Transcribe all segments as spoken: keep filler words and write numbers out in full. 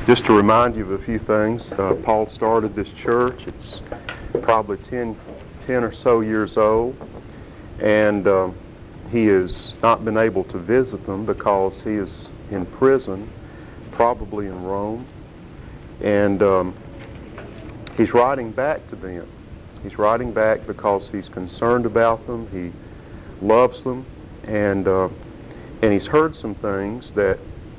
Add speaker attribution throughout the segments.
Speaker 1: Just to remind you of a few things, uh, Paul started this church. It's probably ten, ten or so years old, and um, he has not been able to visit them because he is in prison, probably in Rome, and um, he's writing back to them. He's writing back because he's concerned about them, he loves them, and uh, and he's heard some things that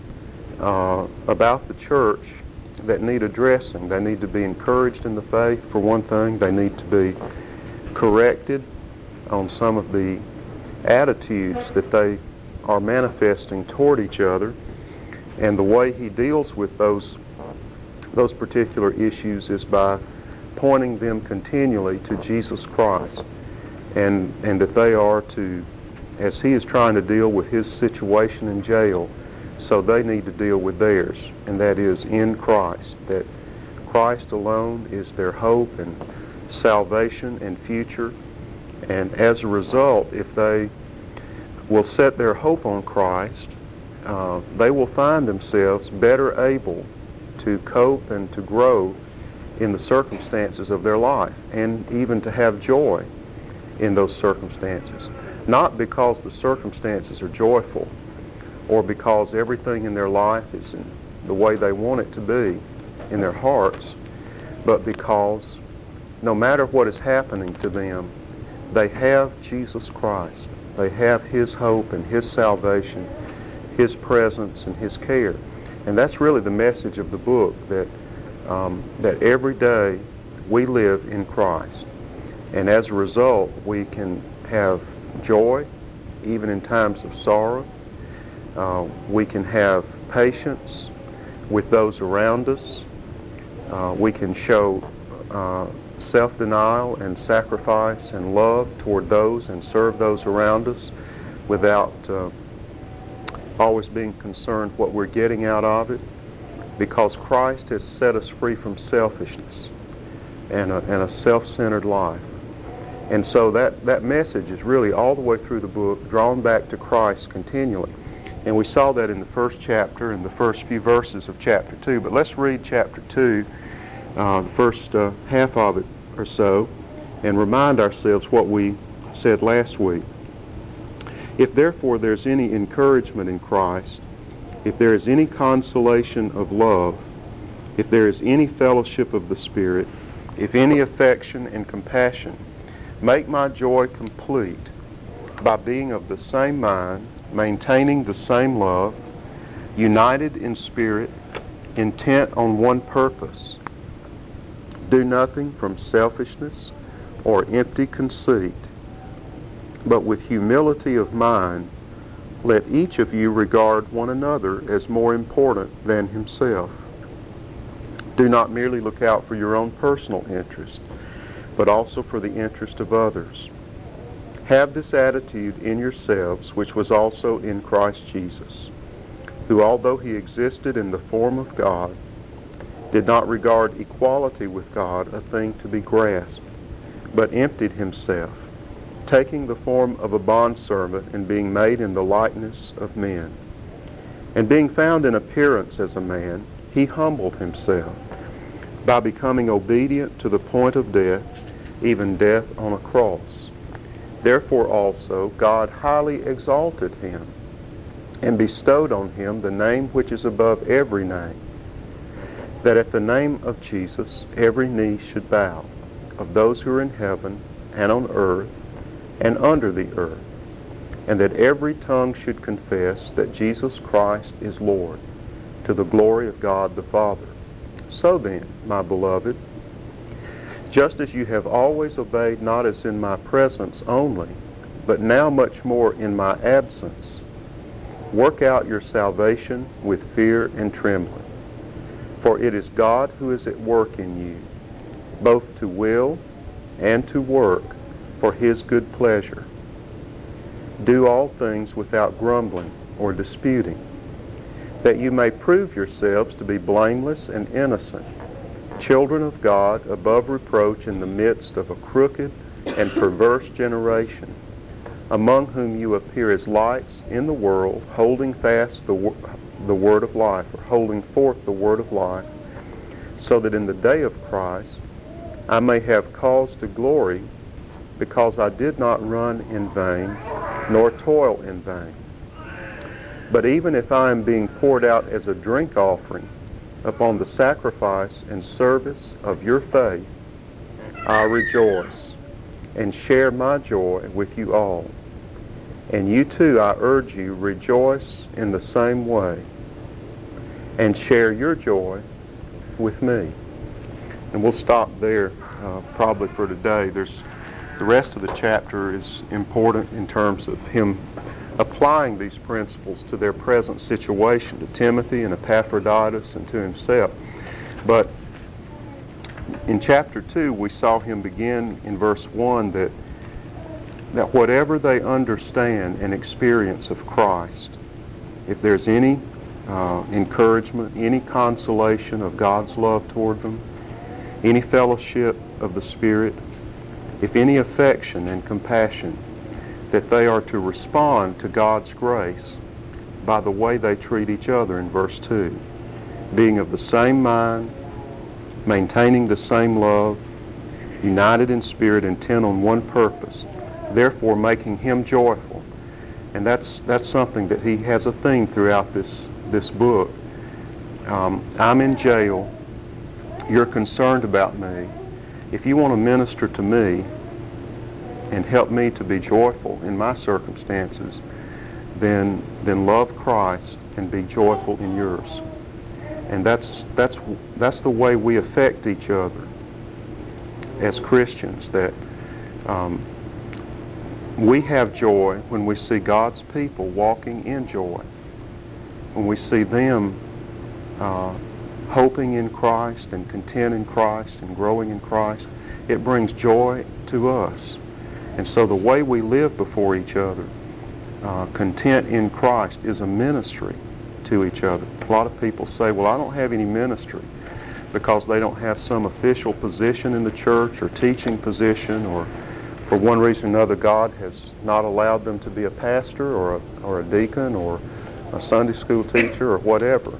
Speaker 1: Uh, about the church that need addressing. They need to be encouraged in the faith, for one thing. They need to be corrected on some of the attitudes that they are manifesting toward each other. And the way he deals with those those particular issues is by pointing them continually to Jesus Christ, and and that they are to, as he is trying to deal with his situation in jail, so they need to deal with theirs, and that is in Christ, that Christ alone is their hope and salvation and future. And as a result, if they will set their hope on Christ, uh, they will find themselves better able to cope and to grow in the circumstances of their life, and even to have joy in those circumstances. Not because the circumstances are joyful, or because everything in their life is in the way they want it to be in their hearts, but because no matter what is happening to them, they have Jesus Christ. They have his hope and his salvation, his presence and his care. And that's really the message of the book, that um, that every day we live in Christ. And as a result, we can have joy even in times of sorrow. Uh, we can have patience with those around us. Uh, we can show uh, self-denial and sacrifice and love toward those and serve those around us without uh, always being concerned what we're getting out of it, because Christ has set us free from selfishness and a, and a self-centered life. And so that, that message is really all the way through the book, drawn back to Christ continually. And we saw that in the first chapter, in the first few verses of chapter two. But let's read chapter two, uh, the first uh, half of it or so, and remind ourselves what we said last week. If therefore there's any encouragement in Christ, if there is any consolation of love, if there is any fellowship of the Spirit, if any affection and compassion, make my joy complete by being of the same mind, maintaining the same love, united in spirit, intent on one purpose. Do nothing from selfishness or empty conceit, but with humility of mind, let each of you regard one another as more important than himself. Do not merely look out for your own personal interest, but also for the interest of others. Have this attitude in yourselves, which was also in Christ Jesus, who, although he existed in the form of God, did not regard equality with God a thing to be grasped, but emptied himself, taking the form of a bondservant and being made in the likeness of men. And being found in appearance as a man, he humbled himself by becoming obedient to the point of death, even death on a cross. Therefore also God highly exalted him and bestowed on him the name which is above every name, that at the name of Jesus every knee should bow, of those who are in heaven and on earth and under the earth, and that every tongue should confess that Jesus Christ is Lord, to the glory of God the Father. So then, my beloved, just as you have always obeyed, not as in my presence only, but now much more in my absence, work out your salvation with fear and trembling. For it is God who is at work in you, both to will and to work for his good pleasure. Do all things without grumbling or disputing, that you may prove yourselves to be blameless and innocent, children of God, above reproach in the midst of a crooked and perverse generation, among whom you appear as lights in the world, holding fast the, the word of life, or holding forth the word of life, so that in the day of Christ I may have cause to glory, because I did not run in vain, nor toil in vain. But even if I am being poured out as a drink offering upon the sacrifice and service of your faith, I rejoice and share my joy with you all. And you too, I urge you, rejoice in the same way, and share your joy with me. And we'll stop there uh, probably for today. There's the rest of the chapter is important in terms of him applying these principles to their present situation, to Timothy and Epaphroditus and to himself. But in chapter two, we saw him begin in verse one that that whatever they understand and experience of Christ, if there's any uh, encouragement, any consolation of God's love toward them, any fellowship of the Spirit, if any affection and compassion, that they are to respond to God's grace by the way they treat each other in verse two, being of the same mind, maintaining the same love, united in spirit, intent on one purpose, therefore making him joyful. And that's that's something that he has a theme throughout this this book. Um, I'm in jail. You're concerned about me. If you want to minister to me and help me to be joyful in my circumstances, then then love Christ and be joyful in yours. And that's that's that's the way we affect each other as Christians. That um, we have joy when we see God's people walking in joy, when we see them uh, hoping in Christ and content in Christ and growing in Christ. It brings joy to us. And so the way we live before each other, uh, content in Christ, is a ministry to each other. A lot of people say, well, I don't have any ministry, because they don't have some official position in the church or teaching position, or for one reason or another God has not allowed them to be a pastor or a, or a deacon or a Sunday school teacher or whatever.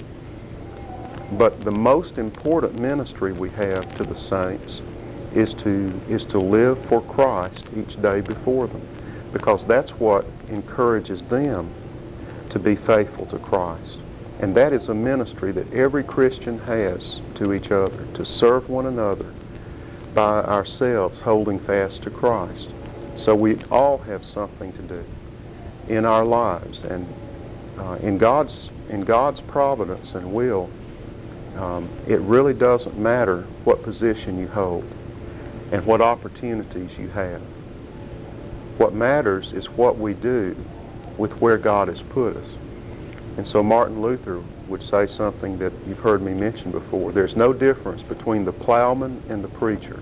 Speaker 1: But the most important ministry we have to the saints is to is to live for Christ each day before them, because that's what encourages them to be faithful to Christ. And that is a ministry that every Christian has to each other, to serve one another by ourselves holding fast to Christ. So we all have something to do in our lives, and uh, in God's in God's providence and will, um, it really doesn't matter what position you hold and what opportunities you have. What matters is what we do with where God has put us. And so Martin Luther would say something that you've heard me mention before. There's no difference between the plowman and the preacher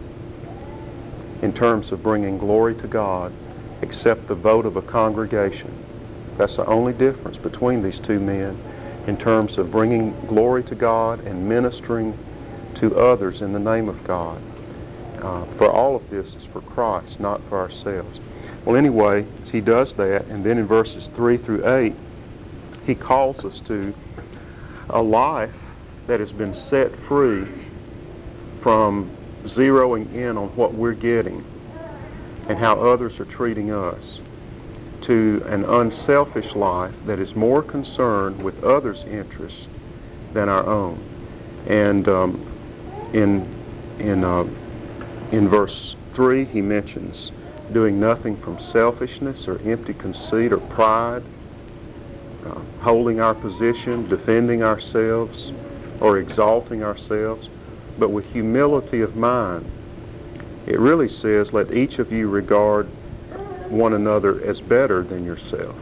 Speaker 1: in terms of bringing glory to God, except the vote of a congregation. That's the only difference between these two men in terms of bringing glory to God and ministering to others in the name of God. Uh, for all of this is for Christ, not for ourselves. Well, anyway, he does that, and then in verses three through eight, he calls us to a life that has been set free from zeroing in on what we're getting and how others are treating us, to an unselfish life that is more concerned with others' interests than our own. And um, in in uh, in verse three, he mentions doing nothing from selfishness or empty conceit or pride, uh, holding our position, defending ourselves, or exalting ourselves, but with humility of mind. It really says, let each of you regard one another as better than yourself.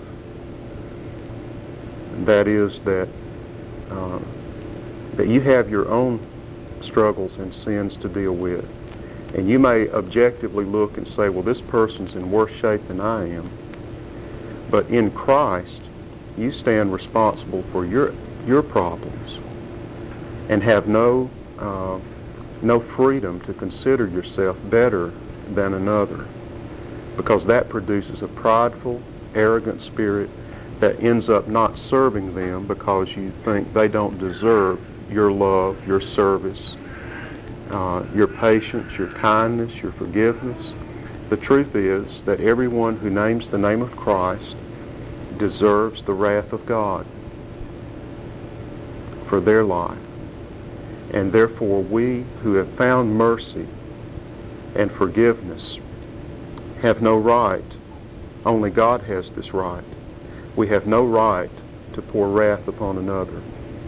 Speaker 1: And that is that uh, that you have your own struggles and sins to deal with. And you may objectively look and say, well, this person's in worse shape than I am. But in Christ, you stand responsible for your your problems and have no uh, no freedom to consider yourself better than another, because that produces a prideful, arrogant spirit that ends up not serving them because you think they don't deserve your love, your service, uh, your patience, your kindness, your forgiveness. The truth is that everyone who names the name of Christ deserves the wrath of God for their life. And therefore we who have found mercy and forgiveness have no right, only God has this right. We have no right to pour wrath upon another.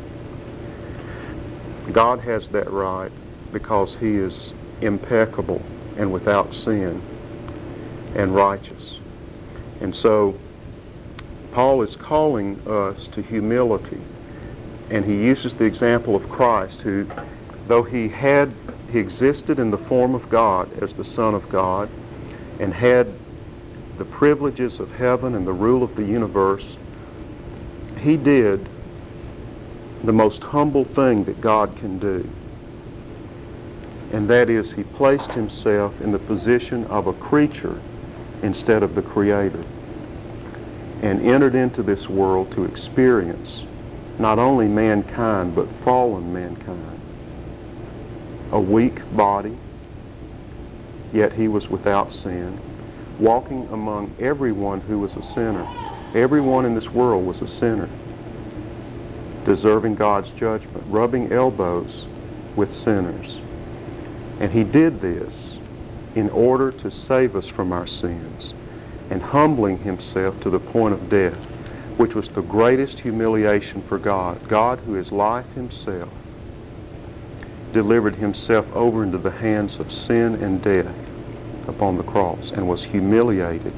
Speaker 1: God has that right because He is impeccable and without sin and righteous. And so Paul is calling us to humility, and he uses the example of Christ, who, though he had he existed in the form of God as the Son of God and had the privileges of heaven and the rule of the universe, he did the most humble thing that God can do. And that is, he placed himself in the position of a creature instead of the Creator, and entered into this world to experience not only mankind, but fallen mankind. A weak body, yet he was without sin, walking among everyone who was a sinner. Everyone in this world was a sinner, deserving God's judgment, rubbing elbows with sinners. And he did this in order to save us from our sins, and humbling himself to the point of death, which was the greatest humiliation for God. God, who is life himself, delivered himself over into the hands of sin and death upon the cross, and was humiliated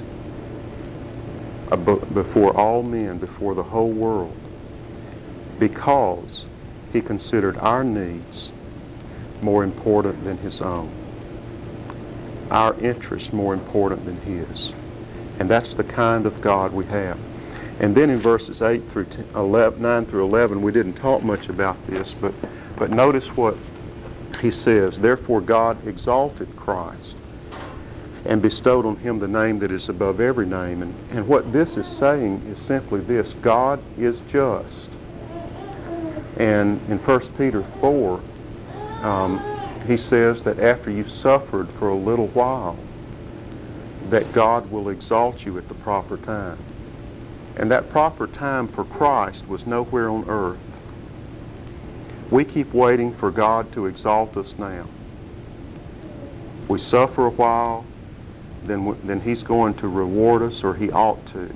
Speaker 1: before all men, before the whole world, because he considered our needs more important than his own, our interests more important than his. And that's the kind of God we have. And then in verses eight through ten, eleven, nine through eleven, we didn't talk much about this, but, but notice what he says. Therefore God exalted Christ and bestowed on him the name that is above every name. And, and what this is saying is simply this: God is just. And in First Peter four, um, he says that after you've suffered for a little while, that God will exalt you at the proper time. And that proper time for Christ was nowhere on earth. We keep waiting for God to exalt us now. We suffer a while, then, then he's going to reward us, or he ought to.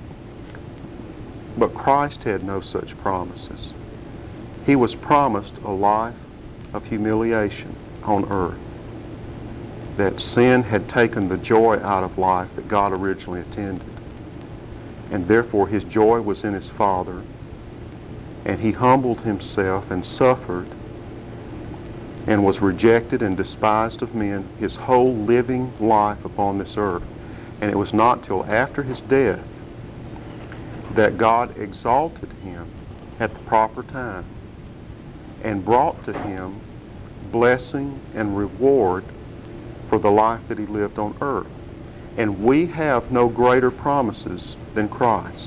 Speaker 1: But Christ had no such promises. He was promised a life of humiliation on earth, that sin had taken the joy out of life that God originally intended. And therefore his joy was in his Father, and he humbled himself and suffered and was rejected and despised of men his whole living life upon this earth. And it was not till after his death that God exalted him at the proper time and brought to him blessing and reward for the life that he lived on earth. And we have no greater promises than Christ.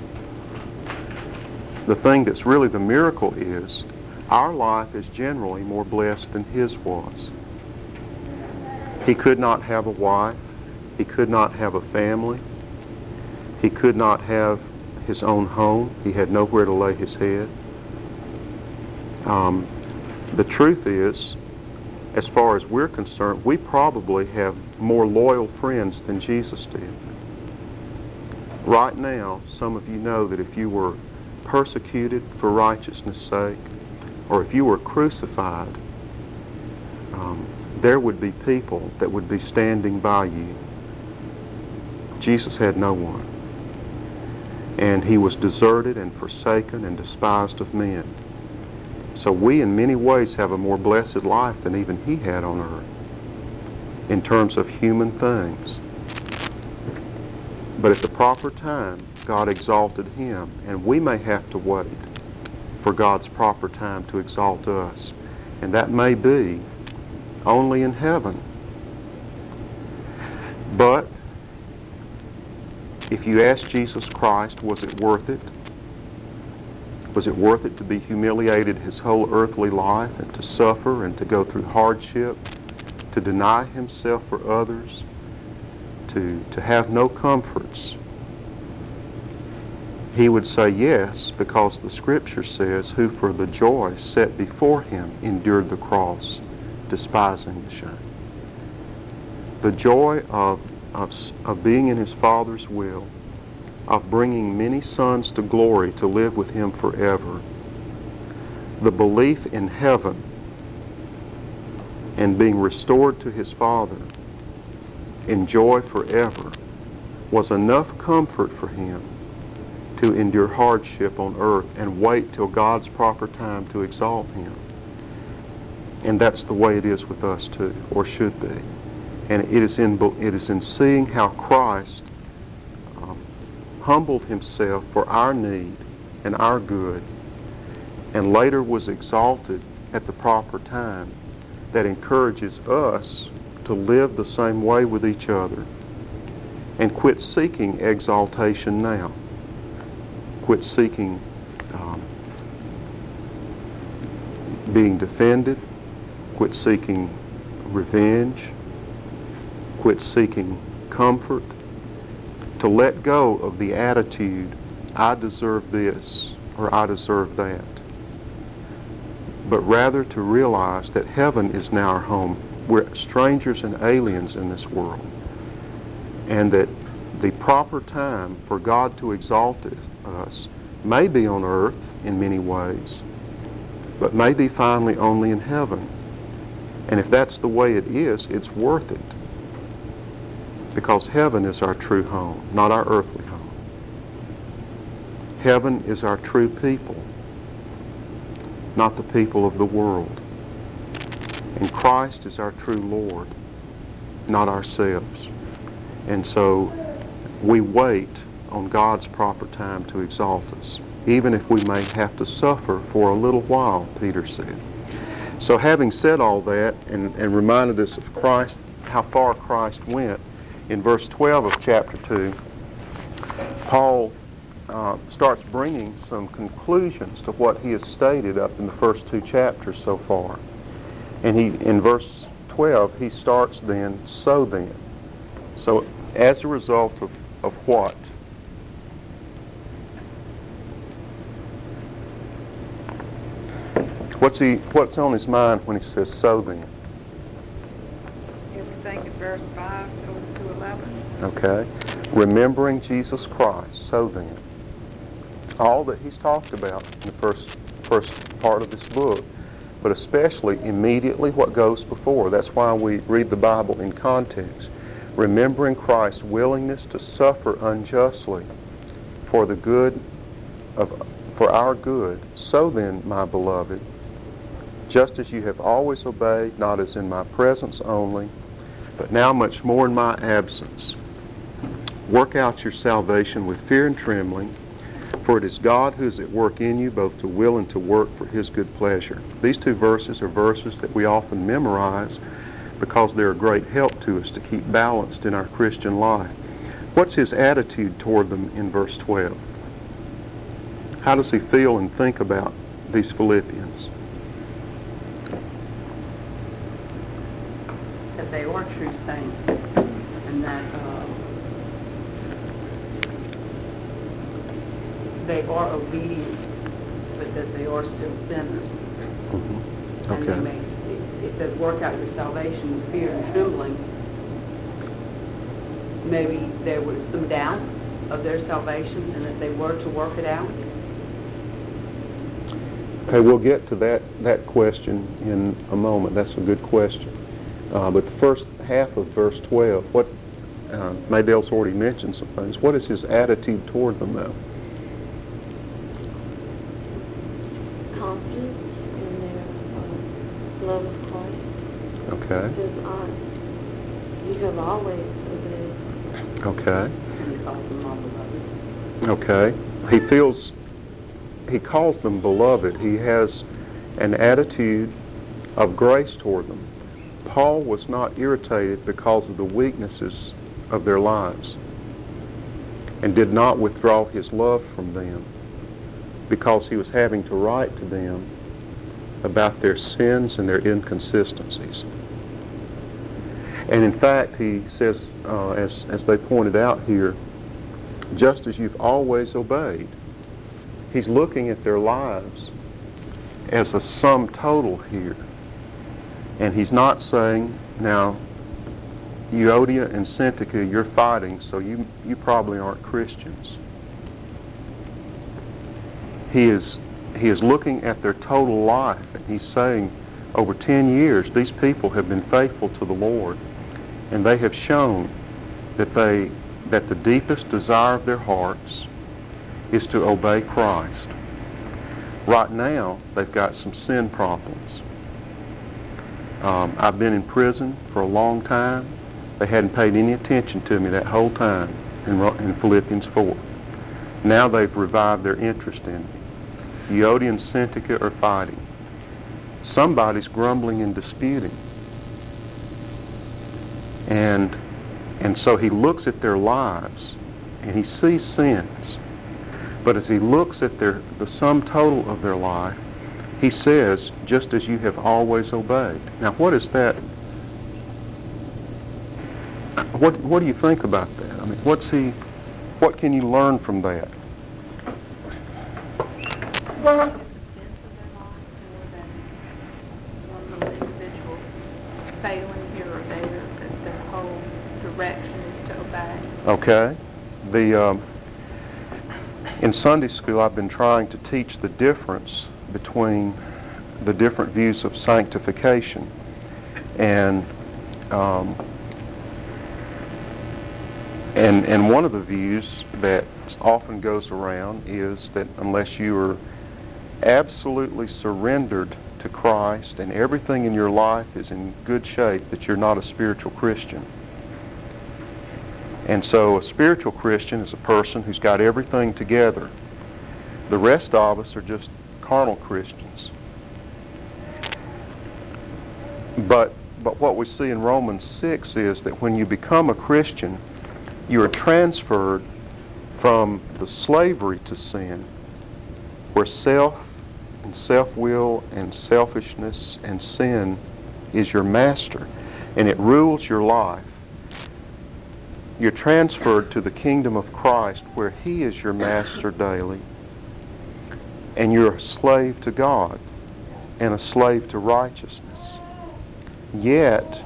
Speaker 1: The thing that's really the miracle is our life is generally more blessed than his was. He could not have a wife. He could not have a family. He could not have his own home. He had nowhere to lay his head. Um, the truth is, as far as we're concerned, we probably have more loyal friends than Jesus did. Right now, some of you know that if you were persecuted for righteousness' sake, or if you were crucified, um, there would be people that would be standing by you. Jesus had no one. And he was deserted and forsaken and despised of men. So we in many ways have a more blessed life than even he had on earth in terms of human things. But at the proper time, God exalted him, and we may have to wait for God's proper time to exalt us. And that may be only in heaven. But If you ask Jesus Christ, was it worth it? Was it worth it to be humiliated his whole earthly life and to suffer and to go through hardship, to deny himself for others, to, to have no comforts? He would say yes, because the Scripture says, who for the joy set before him endured the cross, despising the shame. The joy of, of, of being in his Father's will, of bringing many sons to glory to live with him forever, the belief in heaven and being restored to his Father in joy forever was enough comfort for him to endure hardship on earth and wait till God's proper time to exalt him. And that's the way it is with us too, or should be. And it is in, it is in seeing how Christ um, humbled himself for our need and our good, and later was exalted at the proper time, that encourages us to live the same way with each other and quit seeking exaltation now. Quit seeking um, being defended. Quit seeking revenge. Quit seeking comfort. To let go of the attitude, I deserve this or I deserve that. But rather to realize that heaven is now our home. We're strangers and aliens in this world. And that the proper time for God to exalt us may be on earth in many ways, but may be finally only in heaven. And if that's the way it is, it's worth it. Because heaven is our true home, not our earthly home. Heaven is our true people, not the people of the world. And Christ is our true Lord, not ourselves. And so we wait on God's proper time to exalt us, even if we may have to suffer for a little while, Peter said. So having said all that and, and reminded us of Christ, how far Christ went, in verse twelve of chapter two, Paul uh, starts bringing some conclusions to what he has stated up in the first two chapters so far. And he, in verse twelve, he starts then, so then. So as a result of, of what? What's he? What's on his mind when he says, so then?
Speaker 2: Everything in verse five to, to eleven.
Speaker 1: Okay. Remembering Jesus Christ, so then. All that he's talked about in the first, first part of this book, but especially immediately what goes before. That's why we read the Bible in context. Remembering Christ's willingness to suffer unjustly for the good of, for our good. So then, my beloved, just as you have always obeyed, not as in my presence only, but now much more in my absence, work out your salvation with fear and trembling, for it is God who is at work in you, both to will and to work for his good pleasure. These two verses are verses that we often memorize because they're a great help to us to keep balanced in our Christian life. What's his attitude toward them in verse twelve? How does he feel and think about these Philippians?
Speaker 2: That they are true saints, and that uh, they are obedient, but that they are still sinners.
Speaker 1: Mm-hmm.
Speaker 2: And
Speaker 1: Okay.
Speaker 2: they may, it, it says, work out your salvation with fear and trembling. Maybe there were some doubts of their salvation, and that they were to work it out.
Speaker 1: Okay, we'll get to that, that question in a moment. That's a good question. Uh, but the first half of verse twelve, what uh, Maydell's already mentioned some things. What is his attitude toward them, though?
Speaker 3: Confidence in their uh, love of Christ.
Speaker 1: Okay.
Speaker 3: Because I, you have always obeyed.
Speaker 1: Okay.
Speaker 2: And he calls them all beloved.
Speaker 1: Okay. He feels, he calls them beloved. He has an attitude of grace toward them. Paul was not irritated because of the weaknesses of their lives. and did not withdraw his love from them, because he was having to write to them about their sins and their inconsistencies. And in fact, he says, uh, as, as they pointed out here, just as you've always obeyed. He's looking at their lives as a sum total here. And he's not saying, now, Euodia and Syntyche, you're fighting, so you, you probably aren't Christians. He is, he is looking at their total life, and he's saying, over ten years, these people have been faithful to the Lord, and they have shown that they that the deepest desire of their hearts is to obey Christ. Right now, they've got some sin problems. Um, I've been in prison for a long time. They hadn't paid any attention to me that whole time in, in Philippians four. Now they've revived their interest in me. Euodia and Syntyche are fighting. Somebody's grumbling and disputing. And And so he looks at their lives and he sees sins. But as he looks at their the sum total of their life, he says, just as you have always obeyed. Now what is that? What what do you think about that? I mean, what's he what can you learn from that? Okay. The, um, in Sunday school, I've been trying to teach the difference between the different views of sanctification. And, um, and, and one of the views that often goes around is that unless you are absolutely surrendered to Christ and everything in your life is in good shape, that you're not a spiritual Christian. And so a spiritual Christian is a person who's got everything together. The rest of us are just carnal Christians. But, but what we see in Romans six is that when you become a Christian, you are transferred from the slavery to sin, where self and self-will and selfishness and sin is your master, and it rules your life. You're transferred to the kingdom of Christ, where he is your master daily, and you're a slave to God and a slave to righteousness. Yet,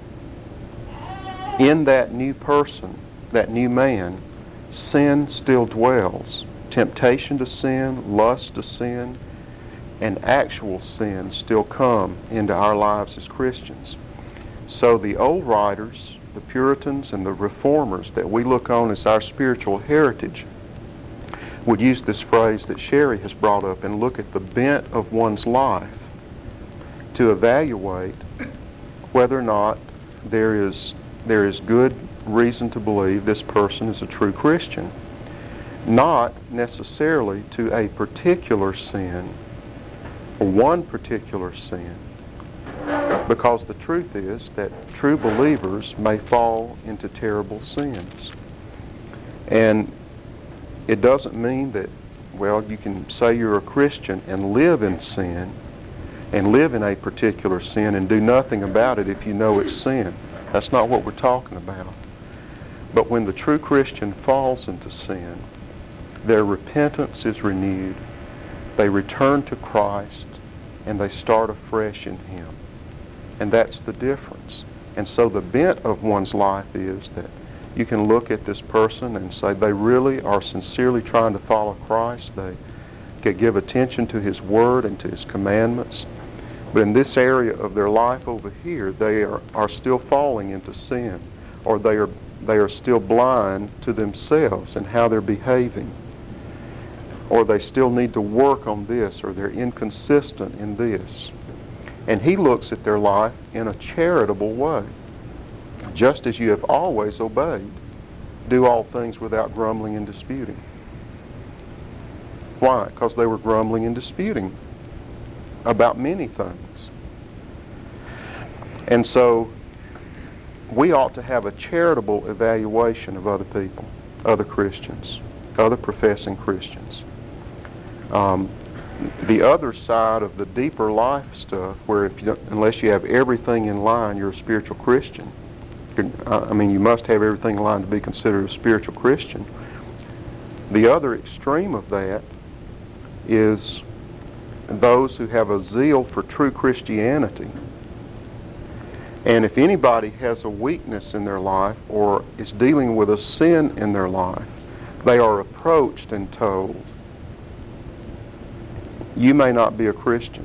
Speaker 1: in that new person, that new man, sin still dwells. Temptation to sin, lust to sin, and actual sin still come into our lives as Christians. So the old writers, the Puritans and the Reformers that we look on as our spiritual heritage, would use this phrase that Sherry has brought up and look at the bent of one's life to evaluate whether or not there is there is good reason to believe this person is a true Christian. Not necessarily to a particular sin or one particular sin, because the truth is that true believers may fall into terrible sins. And it doesn't mean that, well, you can say you're a Christian and live in sin and live in a particular sin and do nothing about it if you know it's sin. That's not what we're talking about. But when the true Christian falls into sin, their repentance is renewed, they return to Christ, and they start afresh in him. And that's the difference. And so the bent of one's life is that you can look at this person and say they really are sincerely trying to follow Christ. They can give attention to his word and to his commandments. But in this area of their life over here, they are, are still falling into sin, or they are, they are still blind to themselves and how they're behaving. Or they still need to work on this, or they're inconsistent in this. And he looks at their life in a charitable way. Just as you have always obeyed, do all things without grumbling and disputing. Why? Because they were grumbling and disputing about many things. And so we ought to have a charitable evaluation of other people. other Christians, other professing Christians. Um, the other side of the deeper life stuff, where if you don't, unless you have everything in line, you're a spiritual Christian. You're, I mean, you must have everything in line to be considered a spiritual Christian. The other extreme of that is those who have a zeal for true Christianity. And if anybody has a weakness in their life or is dealing with a sin in their life, they are approached and told, you may not be a Christian.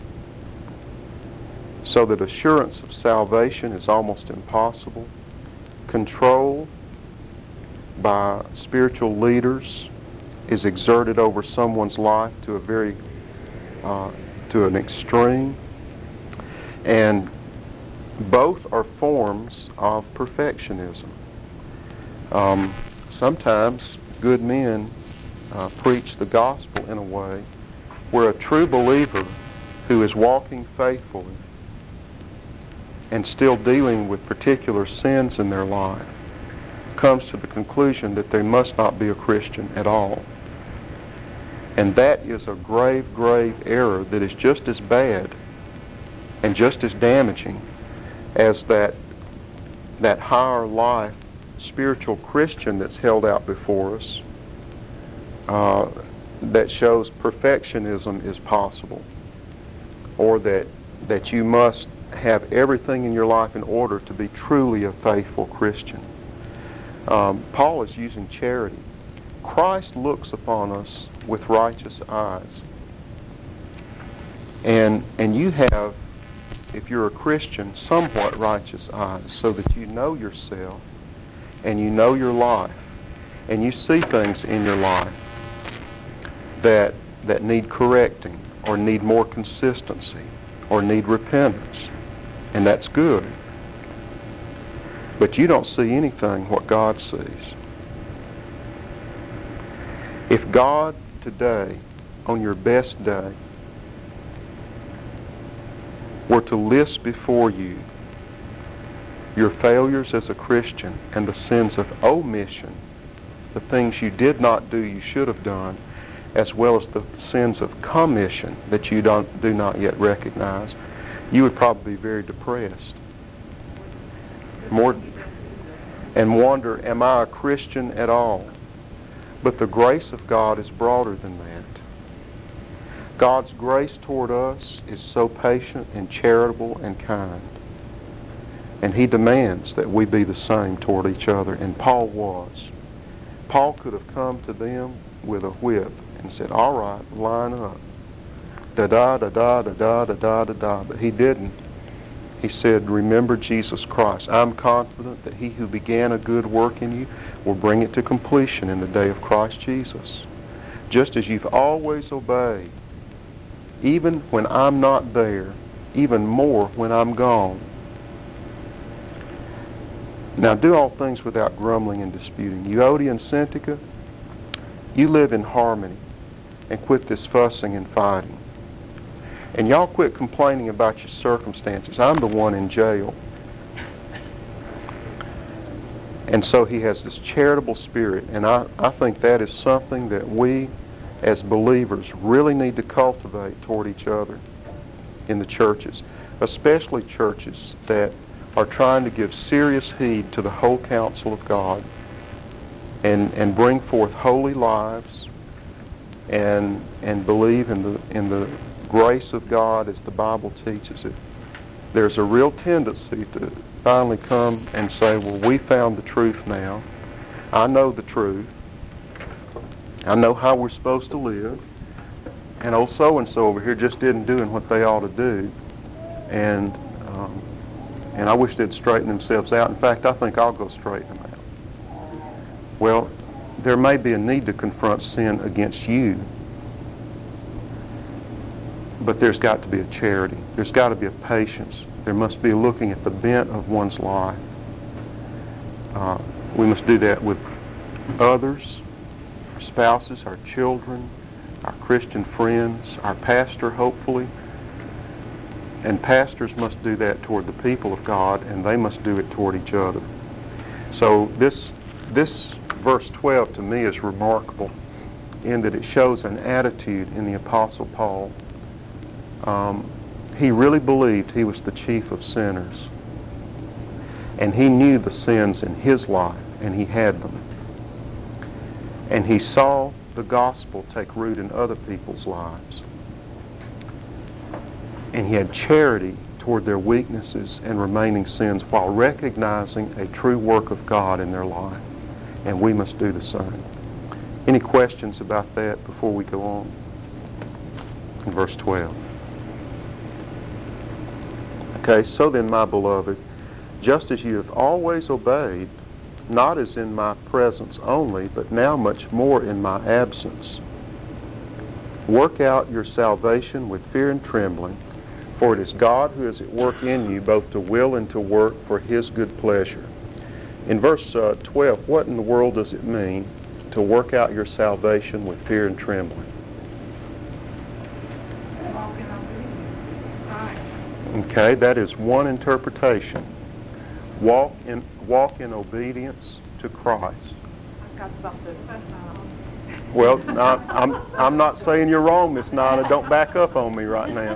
Speaker 1: So that assurance of salvation is almost impossible. Control by spiritual leaders is exerted over someone's life to a very, uh, to an extreme. And both are forms of perfectionism. Um, sometimes good men uh, preach the gospel in a way where a true believer who is walking faithfully and still dealing with particular sins in their life comes to the conclusion that they must not be a Christian at all. And that is a grave, grave error that is just as bad and just as damaging as that that higher life spiritual Christian that's held out before us uh, that shows perfectionism is possible, or that that you must have everything in your life in order to be truly a faithful Christian. Um, Paul is using charity. Christ looks upon us with righteous eyes. And and you have, if you're a Christian, somewhat righteous eyes, so that you know yourself and you know your life and you see things in your life that that need correcting or need more consistency or need repentance. And that's good. But you don't see anything what God sees. If God today, on your best day, were to list before you your failures as a Christian and the sins of omission, the things you did not do you should have done, as well as the sins of commission that you don't, do not yet recognize, you would probably be very depressed. More, and wonder, am I a Christian at all? But the grace of God is broader than that. God's grace toward us is so patient and charitable and kind. And He demands that we be the same toward each other. And Paul was. Paul could have come to them with a whip and said, all right, line up. Da-da, da-da, da-da, da-da, da-da. But he didn't. He said, remember Jesus Christ. I'm confident that He who began a good work in you will bring it to completion in the day of Christ Jesus. Just as you've always obeyed, even when I'm not there, even more when I'm gone. Now do all things without grumbling and disputing. Euodia and Syntyche, you live in harmony and quit this fussing and fighting. And y'all quit complaining about your circumstances. I'm the one in jail. And so he has this charitable spirit, and I, I think that is something that we as believers really need to cultivate toward each other in the churches, especially churches that are trying to give serious heed to the whole counsel of God and, and bring forth holy lives and, and believe in the, in the grace of God as the Bible teaches it. There's a real tendency to finally come and say, well, we found the truth now. I know the truth. I know how we're supposed to live. And old so-and-so over here just isn't doing what they ought to do. And um, and I wish they'd straighten themselves out. In fact, I think I'll go straighten them out. Well, there may be a need to confront sin against you, but there's got to be a charity. There's got to be a patience. There must be a looking at the bent of one's life. Uh, we must do that with others, our spouses, our children, our Christian friends, our pastor, hopefully. And pastors must do that toward the people of God, and they must do it toward each other. So this, this verse twelve to me is remarkable in that it shows an attitude in the Apostle Paul. Um, he really believed he was the chief of sinners. And he knew the sins in his life, and he had them. And he saw the gospel take root in other people's lives. And he had charity toward their weaknesses and remaining sins while recognizing a true work of God in their life. And we must do the same. Any questions about that before we go on? In verse twelve. Okay, so then, my beloved, just as you have always obeyed, not as in my presence only, but now much more in my absence, work out your salvation with fear and trembling, for it is God who is at work in you, both to will and to work for his good pleasure. In verse uh, twelve, what in the world does it mean to work out your salvation with fear and trembling? Okay, that is one interpretation. Walk in walk in obedience to Christ.
Speaker 2: I've got something.
Speaker 1: Well, I, I'm I'm not saying you're wrong, Miss Nina. Don't back up on me right now.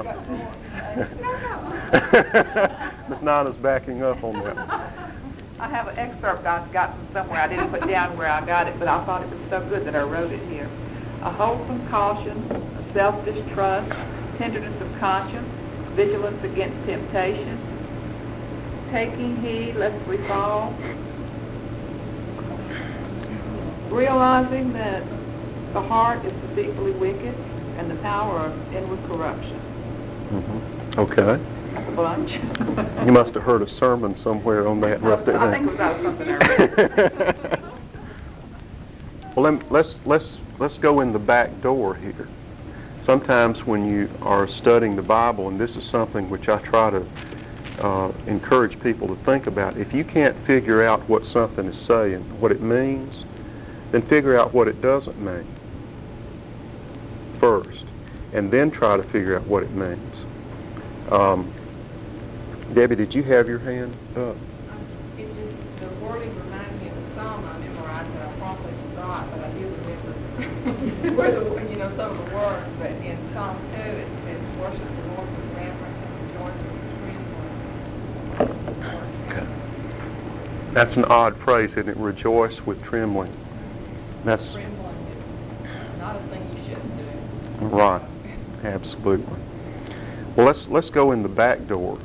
Speaker 1: Miss Nina's backing up on that.
Speaker 2: I have an excerpt I've got from somewhere. I didn't put down where I got it, but I thought it was so good that I wrote it here. A wholesome caution, a self-distrust, tenderness of conscience, vigilance against temptation, taking heed lest we fall, realizing that the heart is deceitfully wicked and the power of inward corruption.
Speaker 1: Mm-hmm. Okay.
Speaker 2: That's a bunch.
Speaker 1: You must have heard a sermon somewhere on that and wrote that
Speaker 2: I think it
Speaker 1: down.
Speaker 2: was out of something I read.
Speaker 1: Well, let, let's let's let's go in the back door here. Sometimes when you are studying the Bible, and this is something which I try to uh, encourage people to think about, if you can't figure out what something is saying, what it means, then figure out what it doesn't mean first, and then try to figure out what it means. Um, Debbie, did you have your hand up?
Speaker 4: It just, the wording reminded me of the psalm I memorized that I probably forgot, but I do remember where the, you know, some of the words. But in Psalm two, it says, "Worship the Lord with reverence and rejoice with trembling."
Speaker 1: Okay. That's an odd phrase, isn't it? Rejoice with trembling. That's
Speaker 4: Trembling is not a thing you shouldn't do.
Speaker 1: right. Absolutely. Well, let's let's go in the back door.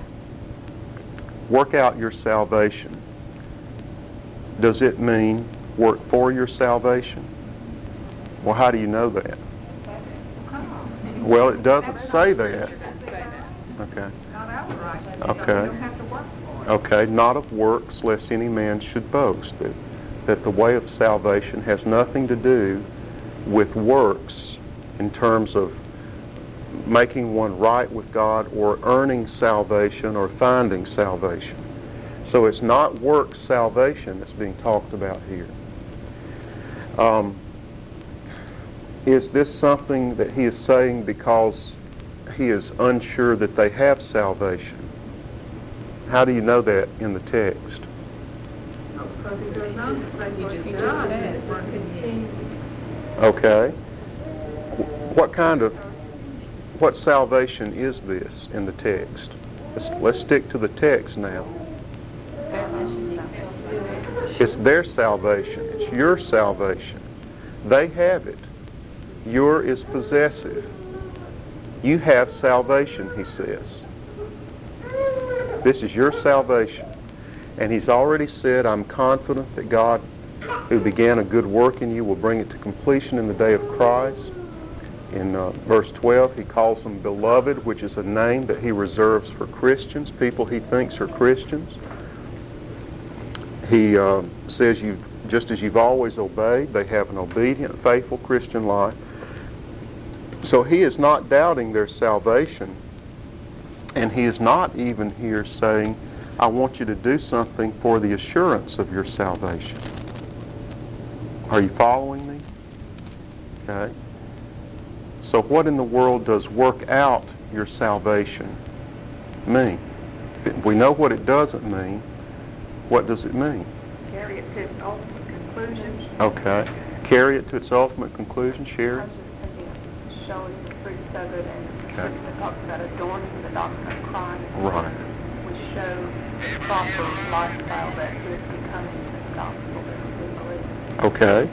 Speaker 1: Work out your salvation. Does it mean work for your salvation? Well, how do you know that? Well, it doesn't say that. Okay.
Speaker 2: Not outright. You
Speaker 1: Okay.
Speaker 2: don't have to work for it.
Speaker 1: Okay. Not of works, lest any man should boast. That that the way of salvation has nothing to do with works in terms of making one right with God or earning salvation or finding salvation. So it's not works salvation that's being talked about here. Um, is this something that he is saying because he is unsure that they have salvation? How do you know that in the text?
Speaker 2: Because he goes on to say what
Speaker 4: just
Speaker 2: he
Speaker 4: said
Speaker 2: does
Speaker 4: that.
Speaker 2: is work continue.
Speaker 1: Okay. What kind of What salvation is this in the text? Let's, let's stick to the text now. It's their salvation. It's your salvation. They have it. Your is possessive. You have salvation, he says. This is your salvation. And he's already said, I'm confident that God, who began a good work in you, will bring it to completion in the day of Christ. In uh, verse twelve, he calls them beloved, which is a name that he reserves for Christians, people he thinks are Christians. He uh, says, you, just as you've always obeyed, they have an obedient, faithful Christian life. So he is not doubting their salvation, and he is not even here saying, I want you to do something for the assurance of your salvation. Are you following me? Okay. So what in the world does work out your salvation mean? We know what it doesn't mean. What does it mean?
Speaker 2: Carry it to its ultimate conclusion.
Speaker 5: conclusion.
Speaker 1: Okay. Carry it to its ultimate conclusion, Sherry.
Speaker 5: I was just thinking of showing the fruits of it, and the
Speaker 1: Okay.
Speaker 5: scripture that talks about adorning the doctrine of Christ.
Speaker 1: Right.
Speaker 5: Which shows the proper lifestyle that is becoming the gospel that we believe.
Speaker 1: Okay.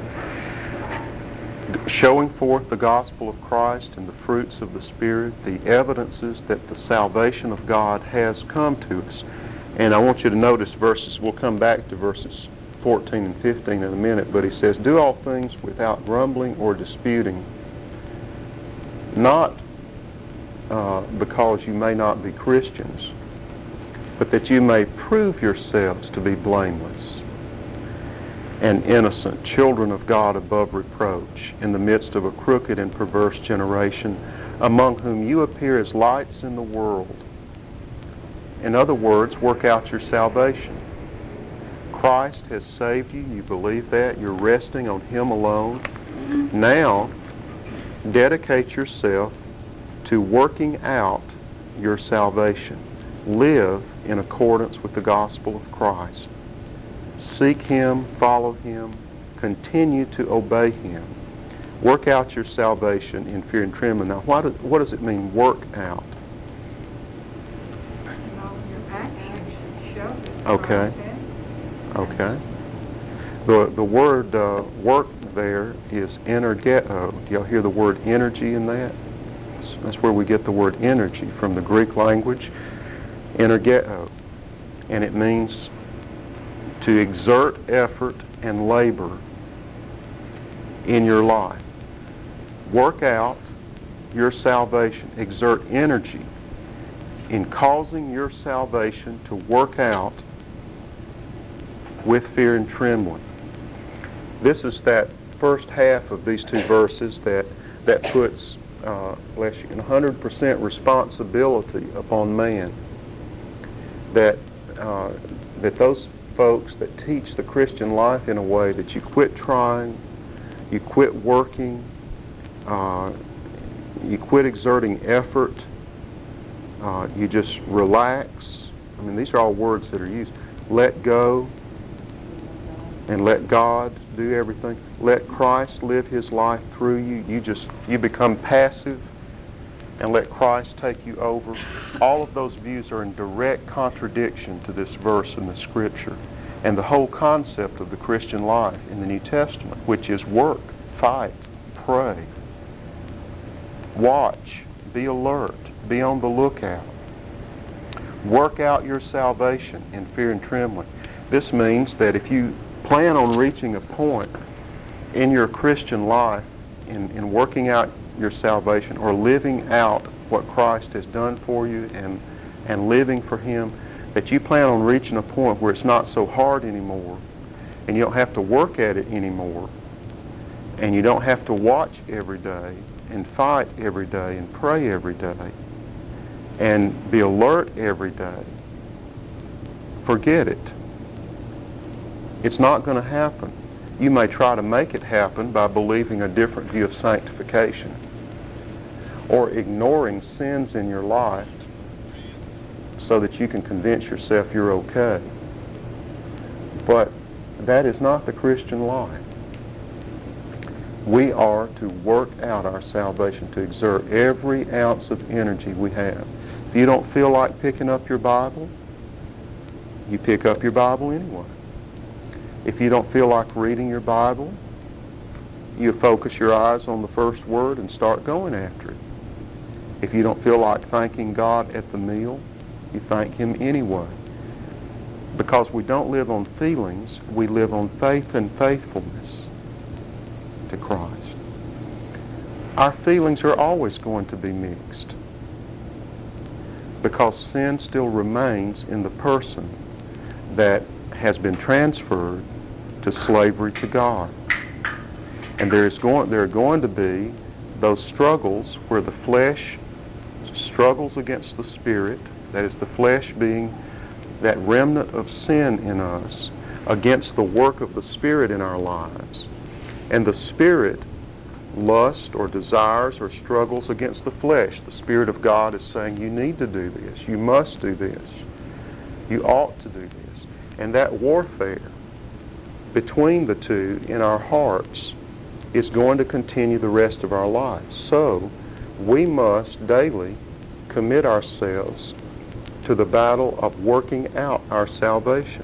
Speaker 1: Showing forth the gospel of Christ and the fruits of the Spirit, the evidences that the salvation of God has come to us. And I want you to notice verses, we'll come back to verses fourteen and fifteen in a minute, but he says, do all things without grumbling or disputing, not uh, because you may not be Christians, but that you may prove yourselves to be blameless and innocent, children of God above reproach, in the midst of a crooked and perverse generation, among whom you appear as lights in the world. In other words, work out your salvation. Christ has saved you. You believe that. You're resting on Him alone. Now, dedicate yourself to working out your salvation. Live in accordance with the gospel of Christ. Seek Him, follow Him, continue to obey Him. Work out your salvation in fear and trembling. Now, what, do, what does it mean, work out? Okay. Okay. The, the word uh, work there is energeto. Do y'all hear the word energy in that? That's, that's where we get the word energy from the Greek language, energeto. And it means to exert effort and labor in your life. Work out your salvation. Exert energy in causing your salvation to work out with fear and trembling. This is that first half of these two verses that, that puts uh, less than one hundred percent responsibility upon man. That, uh, that those folks that teach the Christian life in a way that you quit trying, you quit working, uh, you quit exerting effort, uh, you just relax. I mean, these are all words that are used. Let go and let God do everything. Let Christ live His life through you. You just, you become passive and let Christ take you over. All of those views are in direct contradiction to this verse in the Scripture and the whole concept of the Christian life in the New Testament, which is work, fight, pray, watch, be alert, be on the lookout. Work out your salvation in fear and trembling. This means that if you plan on reaching a point in your Christian life, in, in working out your salvation or living out what Christ has done for you and, and living for Him, that you plan on reaching a point where it's not so hard anymore and you don't have to work at it anymore and you don't have to watch every day and fight every day and pray every day and be alert every day. Forget it. It's not going to happen. You may try to make it happen by believing a different view of sanctification or ignoring sins in your life so that you can convince yourself you're okay. But that is not the Christian life. We are to work out our salvation, to exert every ounce of energy we have. If you don't feel like picking up your Bible, you pick up your Bible anyway. If you don't feel like reading your Bible, you focus your eyes on the first word and start going after it. If you don't feel like thanking God at the meal, you thank Him anyway. Because we don't live on feelings, we live on faith and faithfulness to Christ. Our feelings are always going to be mixed because sin still remains in the person that has been transferred to slavery to God. And there is going, there are going to be those struggles where the flesh struggles against the Spirit, that is the flesh being that remnant of sin in us, against the work of the Spirit in our lives. And the Spirit lusts or desires or struggles against the flesh. The Spirit of God is saying, you need to do this, you must do this, you ought to do this. And that warfare between the two in our hearts is going to continue the rest of our lives. So we must daily commit ourselves to the battle of working out our salvation.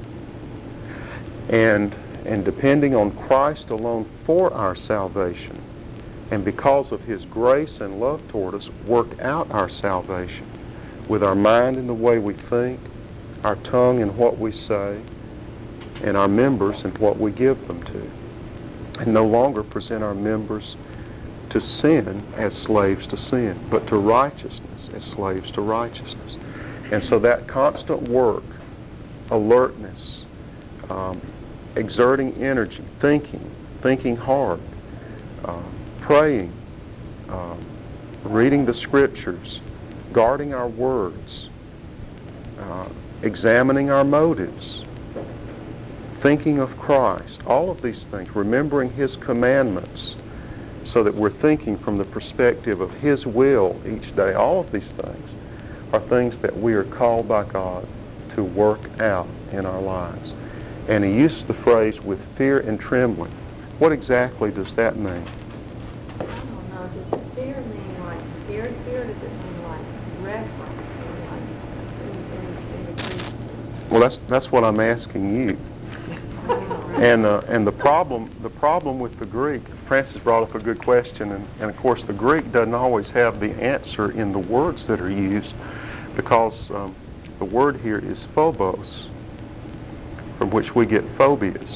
Speaker 1: And, and depending on Christ alone for our salvation, and because of His grace and love toward us, work out our salvation with our mind in the way we think, our tongue in what we say, and our members in what we give them to. And no longer present our members to sin as slaves to sin, but to righteousness as slaves to righteousness. And so that constant work, alertness, um, exerting energy, thinking, thinking hard, uh, praying, um, reading the Scriptures, guarding our words, uh, examining our motives, thinking of Christ, all of these things, remembering His commandments so that we're thinking from the perspective of His will each day. All of these things are things that we are called by God to work out in our lives. And He used the phrase with fear and trembling. What exactly does that mean?
Speaker 3: I don't know, does fear mean like scared fear, or does it mean like reverence, or like in, in, in the Greek?
Speaker 1: Well, that's that's what I'm asking you. And uh, and the problem the problem with the Greek, Francis brought up a good question, and, and of course the Greek doesn't always have the answer in the words that are used, because um, the word here is phobos, from which we get phobias.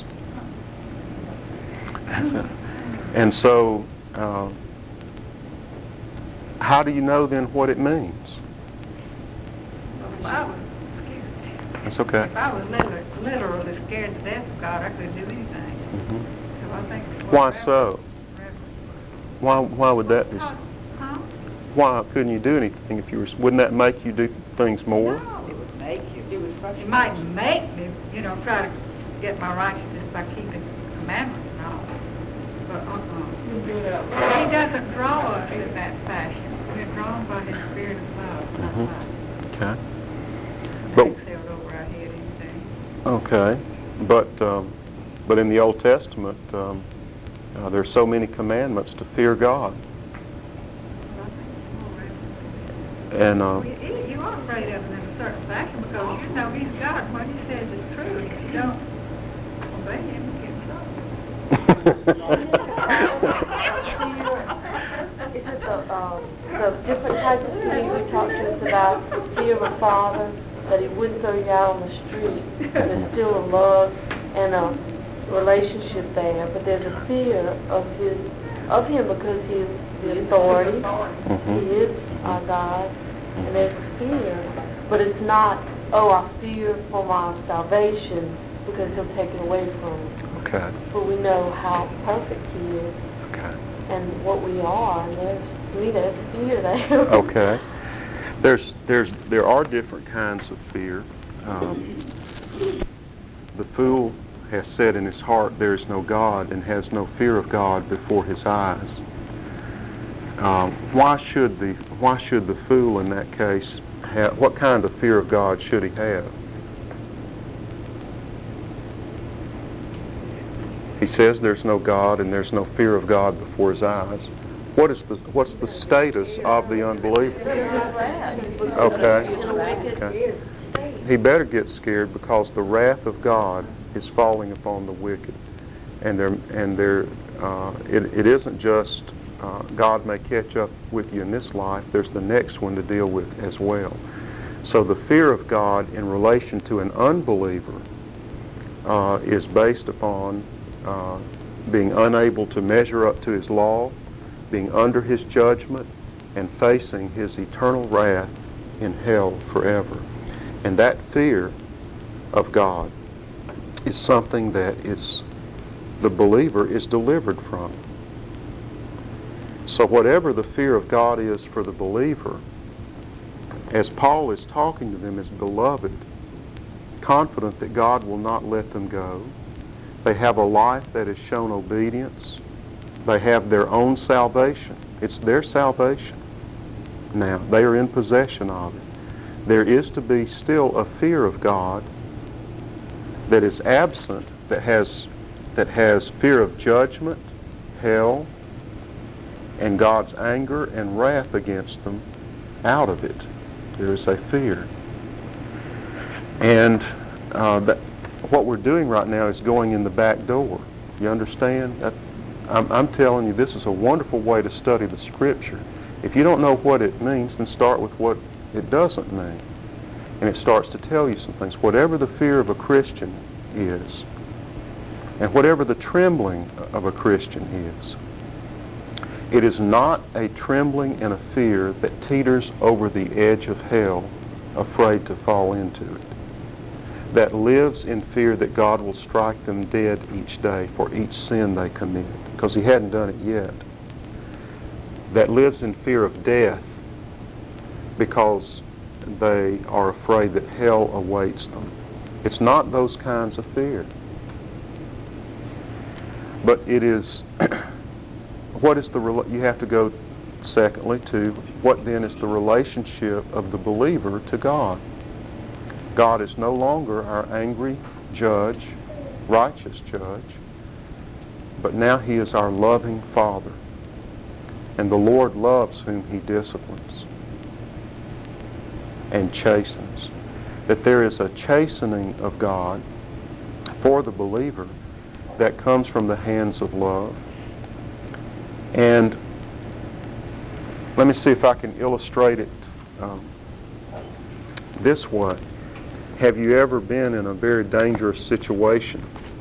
Speaker 1: And so, uh, how do you know then what it means?
Speaker 5: If I was scared,
Speaker 1: That's okay.
Speaker 5: if I was literally, literally scared to death of God, I couldn't do anything.
Speaker 1: Mhm.
Speaker 5: So I think.
Speaker 1: Why so? Why why would that be?
Speaker 5: Huh?
Speaker 1: so?
Speaker 5: Huh?
Speaker 1: Why couldn't you do anything if you were? Wouldn't that make you do things more?
Speaker 5: No, it would make you. It would. It might make me, you know, try to get my righteousness by keeping commandments and all. But uh-uh. He doesn't draw us in that fashion. We're drawn by His Spirit of love, not
Speaker 1: Mhm.
Speaker 5: by
Speaker 1: Okay. But
Speaker 5: sailed over our head anything.
Speaker 1: okay, but um, but in the Old Testament, um, uh, there's so many commandments to fear God, and uh,
Speaker 5: Well, you, you are afraid of Him in a certain fashion because you know He's God. What He says is true. If you don't obey Him, you get in trouble.
Speaker 3: Is it the, um, the different types of fear you talked to us about? Fear of a father, that He wouldn't throw you out on the street. There's still a love and a relationship there, but there's a fear of His, of Him because He is the authority.
Speaker 1: Mhm.
Speaker 3: He is our God, and there's fear, but it's not, oh, I fear for my salvation because He'll take it away from me.
Speaker 1: okay,
Speaker 3: But we know how perfect He is
Speaker 1: okay,
Speaker 3: and what we are, and there's, to me, there's fear there.
Speaker 1: okay. There's there's there are different kinds of fear. Um, the fool has said in his heart, "There is no God," and has no fear of God before his eyes. Um, why should the why should the fool in that case have? What kind of fear of God should he have? He says there's no God and there's no fear of God before his eyes. What is the what's the status of the unbeliever? Okay. Okay. He better get scared because the wrath of God is falling upon the wicked, and there and there uh, it, it isn't just uh, God may catch up with you in this life. There's the next one to deal with as well. So the fear of God in relation to an unbeliever uh, is based upon uh, being unable to measure up to His law, being under His judgment, and facing His eternal wrath in hell forever. And that fear of God is something that is the believer is delivered from. So whatever the fear of God is for the believer, as Paul is talking to them as beloved, confident that God will not let them go, they have a life that has shown obedience. They have their own salvation. It's their salvation now. They are in possession of it. There is to be still a fear of God that is absent that has that has fear of judgment, hell, and God's anger and wrath against them out of it. There is a fear. And uh, that, what we're doing right now is going in the back door. You understand? That, I'm, I'm telling you, this is a wonderful way to study the Scripture. If you don't know what it means, then start with what it doesn't mean. And it starts to tell you some things. Whatever the fear of a Christian is, and whatever the trembling of a Christian is, it is not a trembling and a fear that teeters over the edge of hell, afraid to fall into it, that lives in fear that God will strike them dead each day for each sin they commit, because he hadn't done it yet, that lives in fear of death because they are afraid that hell awaits them. It's not those kinds of fear. But it is, what is the, you have to go secondly to what then is the relationship of the believer to God. God is no longer our angry judge, righteous judge, but now he is our loving Father. And the Lord loves whom he disciplines and chastens. That there is a chastening of God for the believer that comes from the hands of love. And let me see if I can illustrate it um, this way. Have you ever been in a very dangerous situation